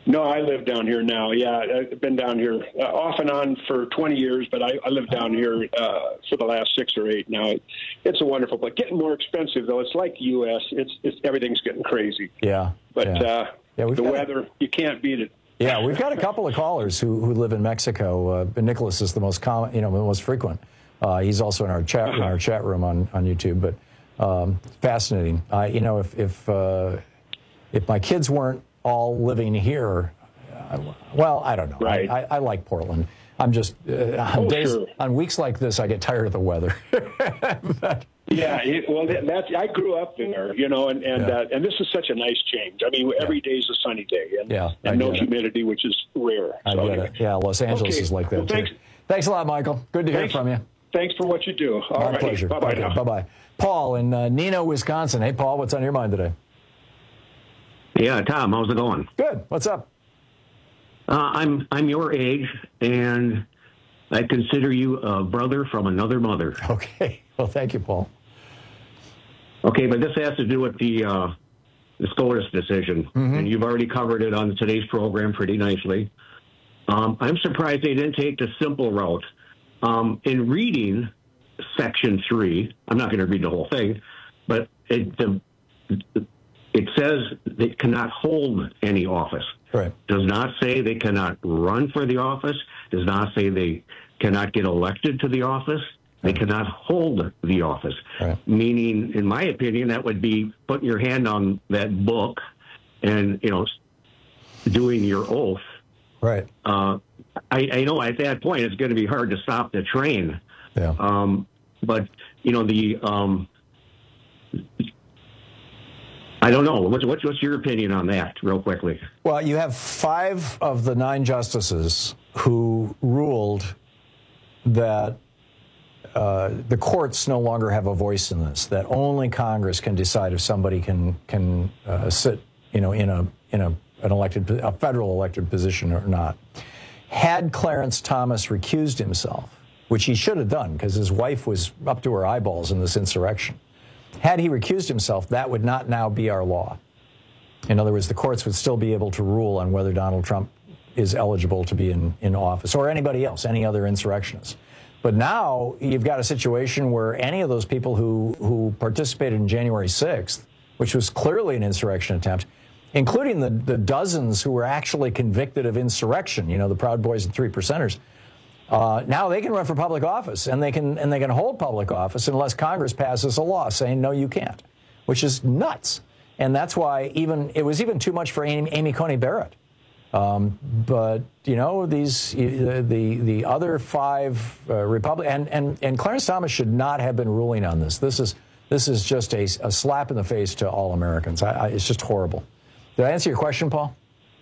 No, I live down here now. Yeah, I've been down here uh, off and on for twenty years, but I, I live down here uh, for the last six or eight now. It, it's a wonderful place. Getting more expensive, though. It's like the U S It's, it's everything's getting crazy. Yeah. But yeah. Uh, yeah, the got weather, a, you can't beat it. Yeah, we've got a couple of callers who, who live in Mexico. Uh, Nicholas is the most common, you know, the most frequent. Uh, he's also in our chat in our chat room on, on YouTube. But um, fascinating. Uh, you know, if if uh, if my kids weren't all living here, uh, well, I don't know. Right. I, I, I like Portland. I'm just uh, on Oh, days sure. on weeks like this, I get tired of the weather. But, Yeah, it, well, that, that's I grew up there, you know, and and, Yeah. uh, and this is such a nice change. I mean, every day is a sunny day, and, Yeah, I and no get it. humidity, which is rare. I So get anyway. it. Yeah, Los Angeles Okay, is like that well, too. thanks. Thanks a lot, Michael. Good to hear Thanks. from you. Thanks for what you do. All My right, pleasure. bye bye Okay, now. bye-bye. Paul in uh, Nino, Wisconsin. Hey, Paul, what's on your mind today? Yeah, Tom, how's it going? Good. What's up? Uh, I'm I'm your age, and I consider you a brother from another mother. Okay. Well, thank you, Paul. Okay, but this has to do with the uh, the SCOTUS decision, Mm-hmm. and you've already covered it on today's program pretty nicely. Um, I'm surprised they didn't take the simple route. Um, in reading Section three, I'm not going to read the whole thing, but it, the, it says they cannot hold any office. Right. Does not say they cannot run for the office. Does not say they cannot get elected to the office. They cannot hold the office. Right. Meaning, in my opinion, that would be putting your hand on that book and, you know, doing your oath. Right. Uh, I, I know at that point it's going to be hard to stop the train. Yeah. Um, but, you know, the... Um, I don't know. What's, what's, what's your opinion on that, real quickly? Well, you have five of the nine justices who ruled that uh, the courts no longer have a voice in this. That only Congress can decide if somebody can can uh, sit, you know, in a in a an elected a federal elected position or not. Had Clarence Thomas recused himself, which he should have done because his wife was up to her eyeballs in this insurrection. Had he recused himself, that would not now be our law. In other words, the courts would still be able to rule on whether Donald Trump is eligible to be in, in office, or anybody else, any other insurrectionists. But now you've got a situation where any of those people who, who participated in January sixth, which was clearly an insurrection attempt, including the, the dozens who were actually convicted of insurrection, you know, the Proud Boys and Three Percenters, Uh, now they can run for public office, and they can and they can hold public office unless Congress passes a law saying no, you can't, which is nuts. And that's why even it was even too much for Amy, Amy Coney Barrett. Um, but you know these the the, the other five uh, Republic and, and and Clarence Thomas should not have been ruling on this. This is this is just a, a slap in the face to all Americans. I, I, it's just horrible. Did I answer your question, Paul?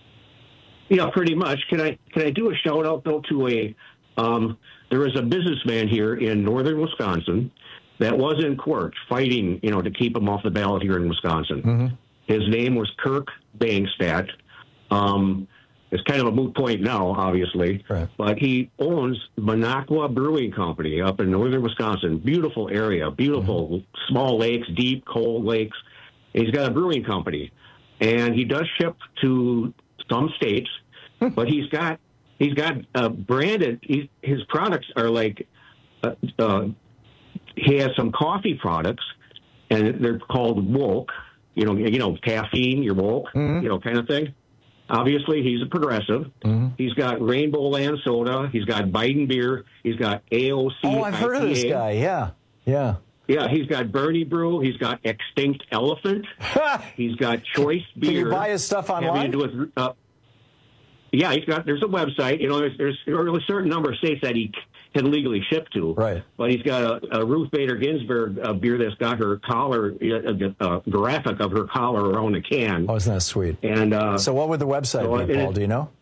Yeah, pretty much. Can I can I do a shout out though to a Um, there is a businessman here in northern Wisconsin that was in court fighting, you know, to keep him off the ballot here in Wisconsin. Mm-hmm. His name was Kirk Bangstad. Um, it's kind of a moot point now, obviously, right. But he owns Minocqua Brewing Company up in northern Wisconsin. Beautiful area, beautiful mm-hmm. small lakes, deep, cold lakes. And he's got a brewing company, and he does ship to some states, but he's got He's got uh, branded, he, his products are like, uh, uh, he has some coffee products, and they're called woke, you know, you know, caffeine, you're woke, mm-hmm. you know, kind of thing. Obviously, he's a progressive. Mm-hmm. He's got Rainbow Land Soda. He's got Biden beer. He's got A O C. Oh, I've heard of this guy, yeah, yeah. Yeah, he's got Bernie Brew. He's got Extinct Elephant. He's got Choice Beer. Can you buy his stuff online? Having to do with, uh, Yeah, he's got. There's a website. You know, there's, there's a certain number of states that he can legally ship to. Right. But he's got a, a Ruth Bader Ginsburg uh, beer that's got her collar, a, a graphic of her collar around the can. Oh, isn't that sweet? And uh, so, what would the website so be, Paul? Do you know?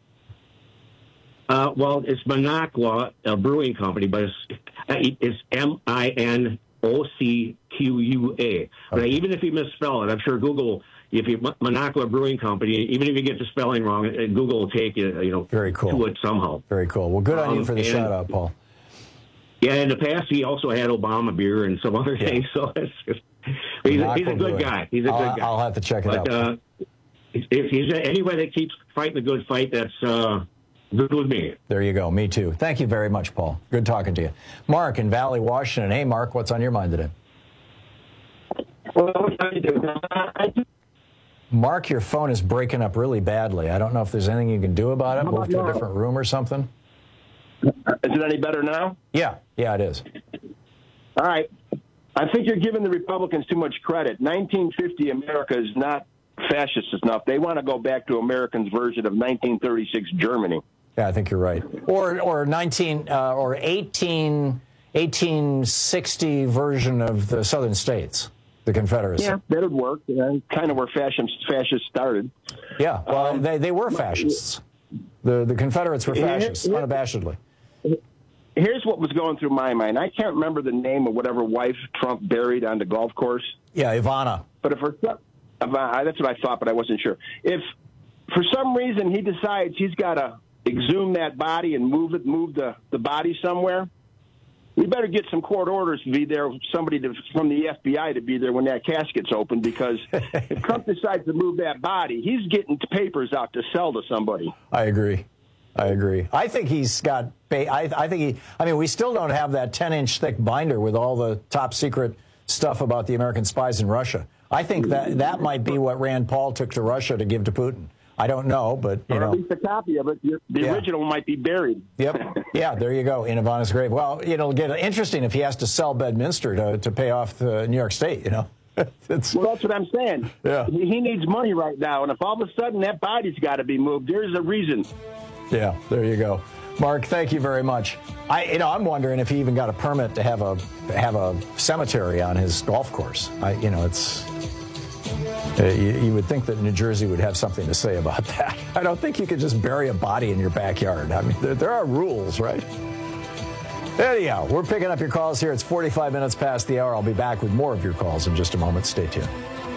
Uh, well, it's Minocqua uh, Brewing Company, but it's it's M I N O C Q U A. But okay. Even if you misspell it, I'm sure Google. If you Minocqua Brewing Company, even if you get the spelling wrong, Google will take you, you know, Very cool. to it somehow. Very cool. Well, good on um, you for the and, shout out, Paul. Yeah, in the past he also had Obama beer and some other yeah. things. So it's just, he's, a, he's a good guy. He's a I'll, good guy. I'll have to check it but, out. Uh, if he's any way that keeps fighting the good fight, that's uh, good with me. There you go. Me too. Thank you very much, Paul. Good talking to you. Mark in Valley, Washington. Hey, Mark, what's on your mind today? Mark, your phone is breaking up really badly. I don't know if there's anything you can do about it. Move to a different room or something. Is it any better now? Yeah. Yeah, it is. All right. I think you're giving the Republicans too much credit. nineteen fifty America is not fascist enough. They want to go back to Americans' version of nineteen thirty-six Germany. Yeah, I think you're right. Or or nineteen uh, or eighteen eighteen sixty version of the Southern States, the Confederacy. Yeah, that would work. Yeah, kind of where fascists fascists started. Yeah, well, um, they they were fascists. The the Confederates were fascists, unabashedly. Here's what was going through my mind. I can't remember the name of whatever wife Trump buried on the golf course. Yeah, Ivana. But if for Ivana, that's what I thought, but I wasn't sure. If for some reason he decides he's got to exhume that body and move it, move the, the body somewhere, we better get some court orders to be there, somebody to, from the F B I to be there when that casket's open, because if Trump decides to move that body, he's getting papers out to sell to somebody. I agree. I agree. I think he's got, I, I think he, I mean, we still don't have that ten inch thick binder with all the top secret stuff about the American spies in Russia. I think that that might be what Rand Paul took to Russia to give to Putin. I don't know, but, you or know. At least a copy of it. The yeah. original might be buried. Yep. Yeah, there you go, in Ivana's grave. Well, it'll get interesting if he has to sell Bedminster to, to pay off the New York State, you know. Well, that's what I'm saying. Yeah. He, he needs money right now, and if all of a sudden that body's got to be moved, there's a reason. Yeah, there you go. Mark, thank you very much. I, you know, I'm wondering if he even got a permit to have a have a cemetery on his golf course. I, you know, it's uh, you, you would think that New Jersey would have something to say about that. I don't think you could just bury a body in your backyard. I mean, there, there are rules, right? Anyhow, we're picking up your calls here. It's forty-five minutes past the hour. I'll be back with more of your calls in just a moment. Stay tuned.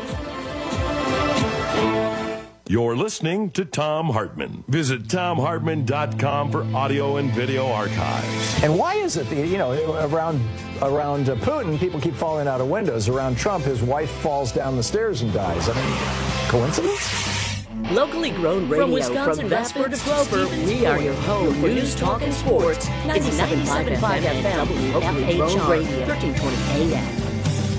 You're listening to Thom Hartmann. Visit Thom Hartmann dot com for audio and video archives. And why is it that, you know, around around uh, Putin, people keep falling out of windows. Around Trump, his wife falls down the stairs and dies. I mean, coincidence? Locally grown radio from Wisconsin from Vesper Rapids to Grover, we are your home for news, talk, and sports. It's ninety-seven point five F M, locally grown radio, thirteen twenty A M.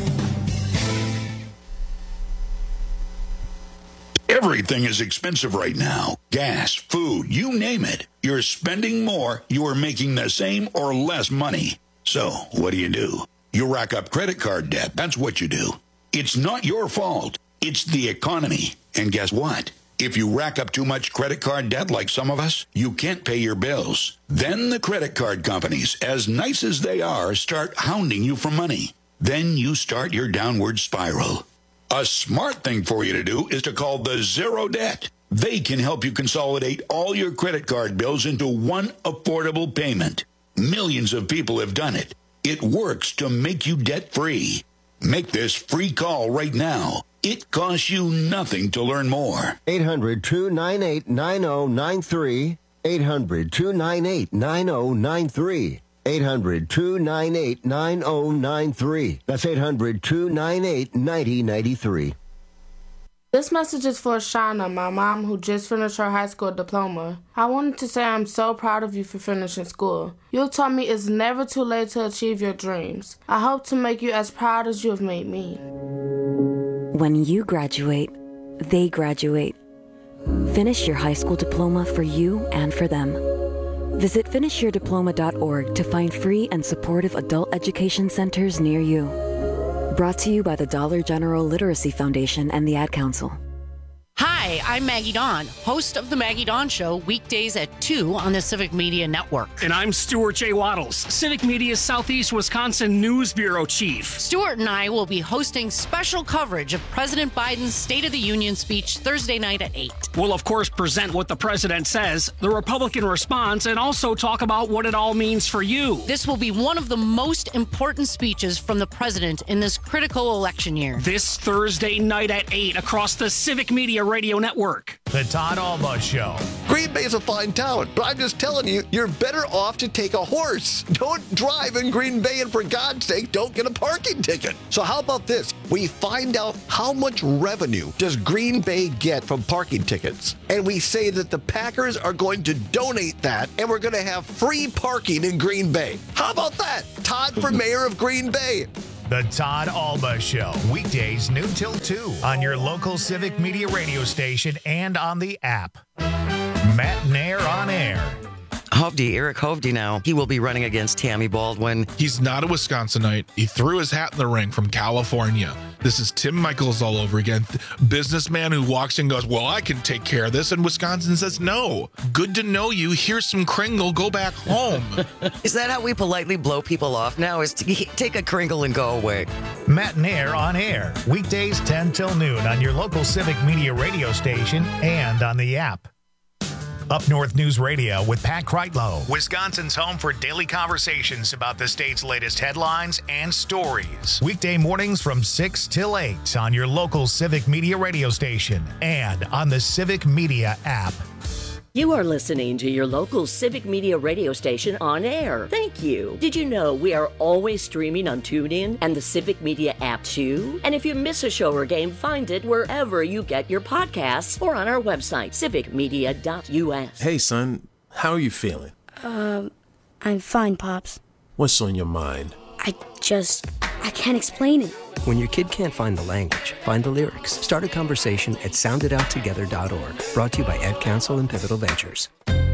Everything is expensive right now. Gas, food, you name it. You're spending more, you are making the same or less money. So, what do you do? You rack up credit card debt. That's what you do. It's not your fault. It's the economy. And guess what? If you rack up too much credit card debt like some of us, you can't pay your bills. Then the credit card companies, as nice as they are, start hounding you for money. Then you start your downward spiral. A smart thing for you to do is to call the Zero Debt. They can help you consolidate all your credit card bills into one affordable payment. Millions of people have done it. It works to make you debt-free. Make this free call right now. It costs you nothing to learn more. eight hundred, two nine eight, nine oh nine three. eight hundred, two nine eight, nine oh nine three. eight hundred, two nine eight, nine oh nine three. That's eight hundred, two nine eight, nine oh nine three. This message is for Shauna, my mom, who just finished her high school diploma. I wanted to say I'm so proud of you for finishing school. You taught me it's never too late to achieve your dreams. I hope to make you as proud as you have made me. When you graduate, they graduate. Finish your high school diploma for you and for them. Visit finish your diploma dot org to find free and supportive adult education centers near you. Brought to you by the Dollar General Literacy Foundation and the Ad Council. Hi, I'm Maggie Dawn, host of The Maggie Dawn Show, weekdays at two on the Civic Media Network. And I'm Stuart J. Waddles, Civic Media's Southeast Wisconsin News Bureau Chief. Stuart and I will be hosting special coverage of President Biden's State of the Union speech Thursday night at eight. We'll, of course, present what the president says, the Republican response, and also talk about what it all means for you. This will be one of the most important speeches from the president in this critical election year. This Thursday night at eight across the Civic Media Radio Network. Network. The Todd Alba Show. Green Bay is a fine town, but I'm just telling you, you're better off to take a horse. Don't drive in Green Bay, and for God's sake, don't get a parking ticket. So how about this? We find out how much revenue does Green Bay get from parking tickets, and we say that the Packers are going to donate that, and we're going to have free parking in Green Bay. How about that? Todd for mayor of Green Bay. The Todd Alba Show. Weekdays noon till two on your local Civic Media radio station and on the app. Matt Nair on air. Hovde, Eric Hovde now. He will be running against Tammy Baldwin. He's not a Wisconsinite. He threw his hat in the ring from California. This is Tim Michaels all over again. Businessman who walks in and goes, well, I can take care of this. And Wisconsin says, no. Good to know you. Here's some Kringle. Go back home. Is that how we politely blow people off now? Is to take a Kringle and go away? Matt Nair on air. Weekdays ten till noon on your local Civic Media radio station and on the app. Up North News Radio with Pat Kreitlow, Wisconsin's home for daily conversations about the state's latest headlines and stories. Weekday mornings from six till eight on your local Civic Media radio station and on the Civic Media app. You are listening to your local Civic Media radio station on air. Thank you. Did you know we are always streaming on TuneIn and the Civic Media app too? And if you miss a show or game, find it wherever you get your podcasts or on our website, civic media dot u s. Hey, son, how are you feeling? Um, I'm fine, Pops. What's on your mind? I just, I can't explain it. When your kid can't find the language, find the lyrics. Start a conversation at sound it out together dot org. Brought to you by Ed Council and Pivotal Ventures.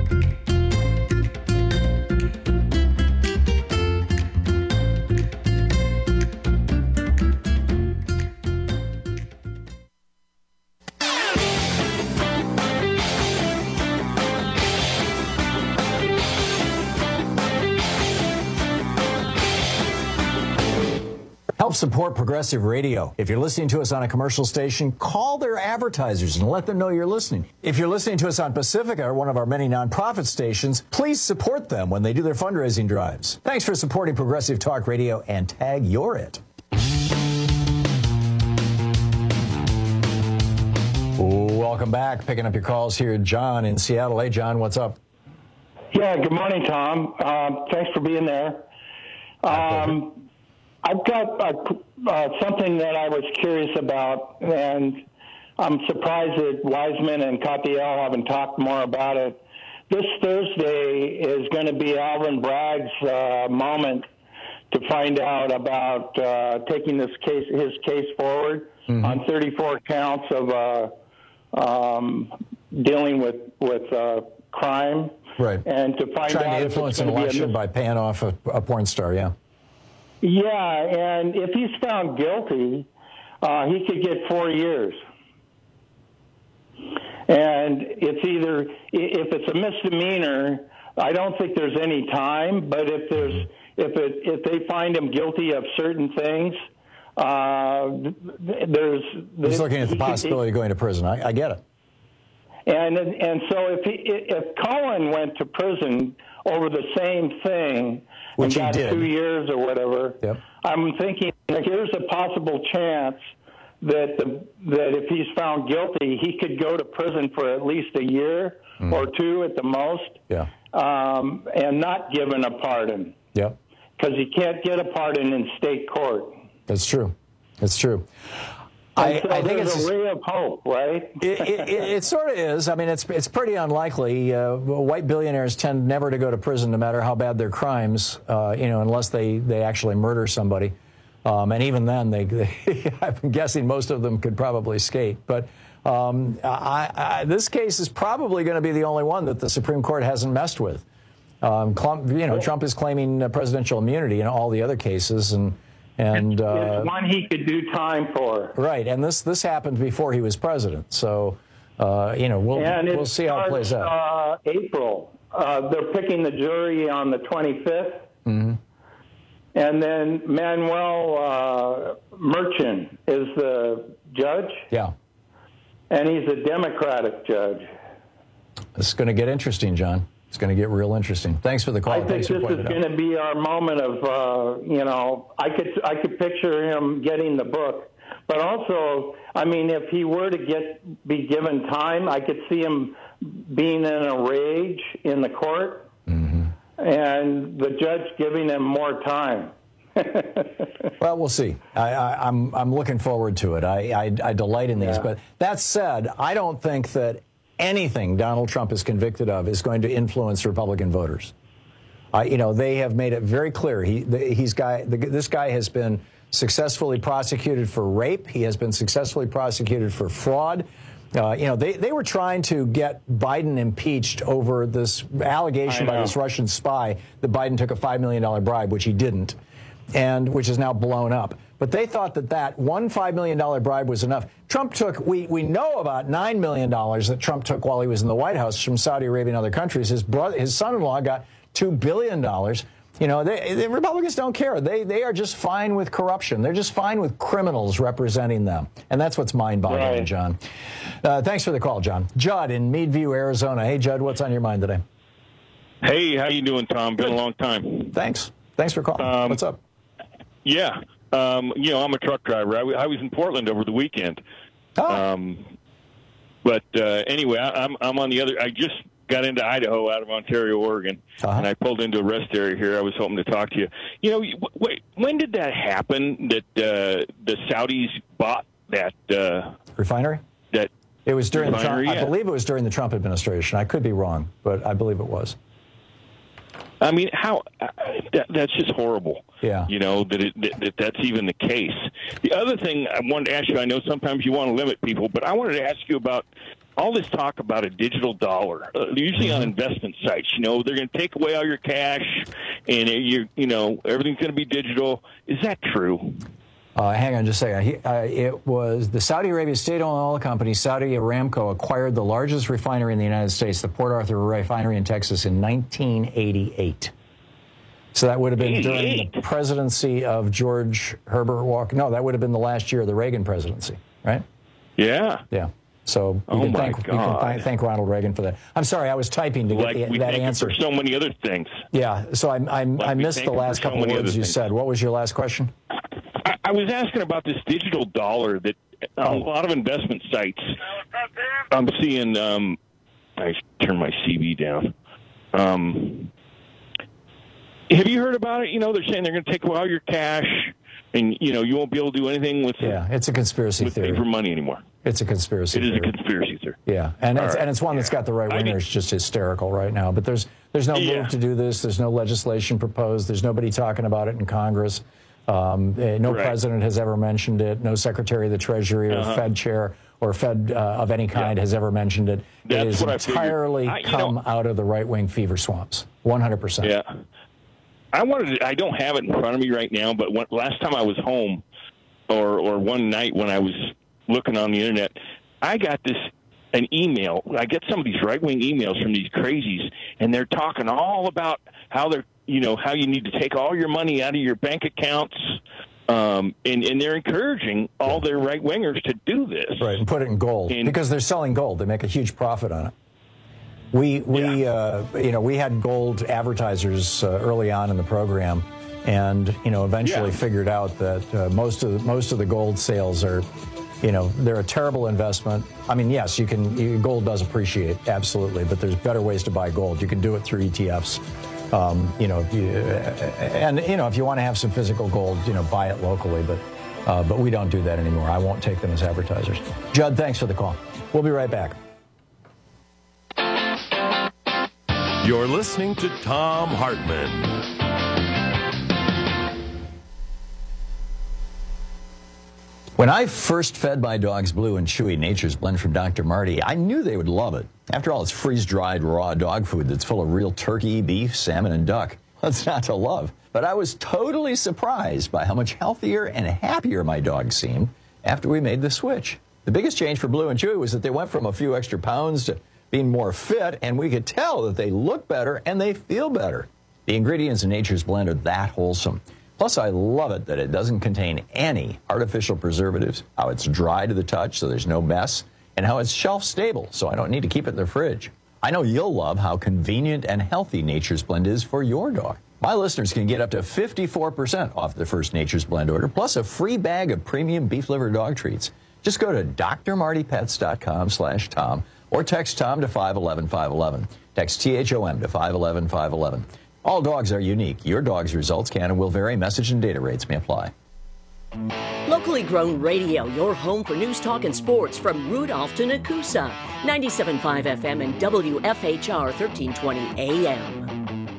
Help support Progressive Radio. If you're listening to us on a commercial station, call their advertisers and let them know you're listening. If you're listening to us on Pacifica, one of our many nonprofit stations, please support them when they do their fundraising drives. Thanks for supporting Progressive Talk Radio and tag You're It. Welcome back. Picking up your calls here. John in Seattle. Hey, John, what's up? Yeah, good morning, Tom. Um, thanks for being there. Um, I've got uh, uh, something that I was curious about, and I'm surprised that Wiseman and Capiel haven't talked more about it. This Thursday is going to be Alvin Bragg's uh, moment to find out about uh, taking this case, his case forward mm-hmm. on thirty-four counts of uh, um, dealing with with uh, crime, right? And to find trying out to influence an election by paying off a, a porn star, yeah. Yeah, and if he's found guilty, uh, he could get four years. And it's either, if it's a misdemeanor, I don't think there's any time. But if there's, if it, if they find him guilty of certain things, uh, there's. He's looking at the possibility of going to prison. I, I get it. And and so if he, if Cohen went to prison over the same thing, which and got he did. two years or whatever, yep. I'm thinking here's a possible chance that the, that if he's found guilty, he could go to prison for at least a year mm. or two at the most, yeah, um, and not given a pardon. Yep. Because he can't get a pardon in state court. That's true. That's true. I, so I think it's a ray of hope, right? it, it, it sort of is. I mean, it's it's pretty unlikely. Uh, white billionaires tend never to go to prison, no matter how bad their crimes. Uh, you know, unless they, they actually murder somebody, um, and even then, they, they I'm guessing most of them could probably skate. But um, I, I, this case is probably going to be the only one that the Supreme Court hasn't messed with. Um, you know, Trump is claiming uh, presidential immunity in all the other cases, and. And uh, it's one he could do time for. Right, and this this happened before he was president, so uh, you know we'll and we'll see how it plays out. Uh, April, uh, they're picking the jury on the twenty-fifth, mm-hmm. and then Manuel uh, Merchant is the judge. Yeah, and he's a Democratic judge. It's going to get interesting, John. It's going to get real interesting. Thanks for the call. I think Thanks this for is going to be our moment of, uh, you know, I could I could picture him getting the book, But also, I mean, if he were to get be given time, I could see him being in a rage in the court, mm-hmm. and the judge giving him more time. Well, we'll see. I, I, I'm I'm looking forward to it. I I, I delight in these. Yeah. But that said, I don't think that anything Donald Trump is convicted of is going to influence Republican voters. Uh, you know, they have made it very clear. He the, he's guy. The, this guy has been successfully prosecuted for rape. He has been successfully prosecuted for fraud. Uh, you know, they, they were trying to get Biden impeached over this allegation by this Russian spy that Biden took a five million dollars bribe, which he didn't, and which is now blown up. But they thought that that one five million dollars bribe was enough. Trump took, we, we know about nine million dollars that Trump took while he was in the White House from Saudi Arabia and other countries. His brother, his son-in-law got two billion dollars. You know, they, the Republicans don't care. They they are just fine with corruption. They're just fine with criminals representing them. And that's what's mind-boggling, right. John. Uh, thanks for the call, John. Judd in Meadview, Arizona. Hey, Judd, what's on your mind today? Hey, how you doing, Tom? Been a long time. Thanks. Thanks for calling. Um, what's up? Yeah. Um, you know, I'm a truck driver. I, w- I was in Portland over the weekend. Oh. Um, but uh, anyway, I, I'm I'm on the other. I just got into Idaho out of Ontario, Oregon, uh-huh. and I pulled into a rest area here. I was hoping to talk to you. You know, wait, when did that happen? That uh, the Saudis bought that uh, refinery? That it was during the Trump, yeah. I believe it was during the Trump administration. I could be wrong, but I believe it was. I mean, how uh, that, that's just horrible. Yeah. You know, that, it, that, that that's even the case. The other thing I wanted to ask you, I know sometimes you want to limit people, but I wanted to ask you about all this talk about a digital dollar, uh, usually on investment sites. You know, they're going to take away all your cash, and you you know everything's going to be digital. Is that true? Uh, hang on just a second. He, uh, it was the Saudi Arabia state-owned oil company, Saudi Aramco, acquired the largest refinery in the United States, the Port Arthur refinery in Texas, in nineteen eighty-eight. So that would have been during the presidency of George Herbert Walker. No, that would have been the last year of the Reagan presidency, right? Yeah. Yeah. So we oh can, my thank, we can th- thank Ronald Reagan for that. I'm sorry, I was typing to get like the, we that thank answer. For so many other things. Yeah, so I, I, like I missed the last couple of words you things. said. What was your last question? I, I was asking about this digital dollar that on oh. a lot of investment sites I'm seeing. Um, I turn my C V down. Um, have you heard about it? You know, they're saying they're going to take all your cash, and you know you won't be able to do anything with. Yeah, it's a conspiracy with theory. Paper money anymore. It's a conspiracy It is theory. a conspiracy theory. Yeah, and it's, right. and it's one that's got the right wingers just hysterical right now. But there's there's no yeah. move to do this. There's no legislation proposed. There's nobody talking about it in Congress. Um, no right. president has ever mentioned it. No secretary of the Treasury or uh-huh. Fed chair or Fed uh, of any kind yeah. has ever mentioned it. That's it has entirely I, come know, out of the right-wing fever swamps. one hundred percent. Yeah. I wanted to, I don't have it in front of me right now, but when, last time I was home, or or one night when I was looking on the internet, I got this an email. I get some of these right wing emails from these crazies, and they're talking all about how they're you know how you need to take all your money out of your bank accounts, um, and and they're encouraging all their right wingers to do this. Right, and put it in gold and, because they're selling gold. They make a huge profit on it. We we yeah. uh, you know we had gold advertisers uh, early on in the program, and you know eventually yeah. figured out that uh, most of the, most of the gold sales are, you know, they're a terrible investment. I mean, yes, you can you, gold does appreciate absolutely, but there's better ways to buy gold. You can do it through E T Fs. Um, you know, if you, and you know if you want to have some physical gold, you know, buy it locally. But uh, but we don't do that anymore. I won't take them as advertisers. Judd, thanks for the call. We'll be right back. You're listening to Thom Hartmann. When I first fed my dogs Blue and Chewy Nature's Blend from Doctor Marty, I knew they would love it. After all, it's freeze-dried raw dog food that's full of real turkey, beef, salmon, and duck. What's not to love? But I was totally surprised by how much healthier and happier my dogs seemed after we made the switch. The biggest change for Blue and Chewy was that they went from a few extra pounds to being more fit, and we could tell that they look better and they feel better. The ingredients in Nature's Blend are that wholesome. Plus, I love it that it doesn't contain any artificial preservatives, how it's dry to the touch so there's no mess, and how it's shelf-stable so I don't need to keep it in the fridge. I know you'll love how convenient and healthy Nature's Blend is for your dog. My listeners can get up to fifty-four percent off their first Nature's Blend order, plus a free bag of premium beef liver dog treats. Just go to drmartypets.com slash Tom or text Tom to five one one five one one. Text T H O M to five one one five one one. All dogs are unique. Your dog's results can and will vary. Message and data rates may apply. Locally grown radio, your home for news, talk, and sports from Rudolph to Nakusa. ninety-seven point five F M and W F H R thirteen twenty A M.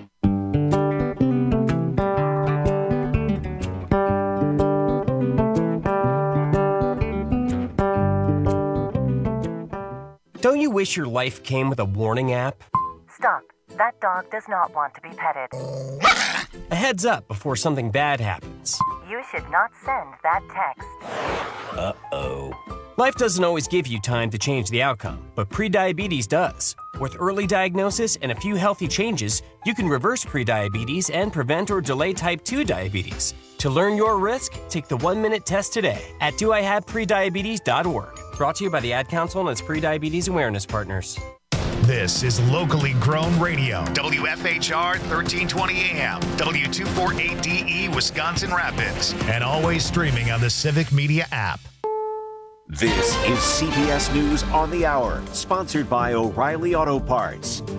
Don't you wish your life came with a warning app? Stop. That dog does not want to be petted. A heads up before something bad happens. You should not send that text. Uh-oh. Life doesn't always give you time to change the outcome, but prediabetes does. With early diagnosis and a few healthy changes, you can reverse prediabetes and prevent or delay type two diabetes. To learn your risk, take the one-minute test today at do I have prediabetes dot org. Brought to you by the Ad Council and its prediabetes awareness partners. This is locally grown radio. W F H R thirteen twenty A M, W two forty-eight D E, Wisconsin Rapids, and always streaming on the Civic Media app. This is C B S News on the Hour, sponsored by O'Reilly Auto Parts.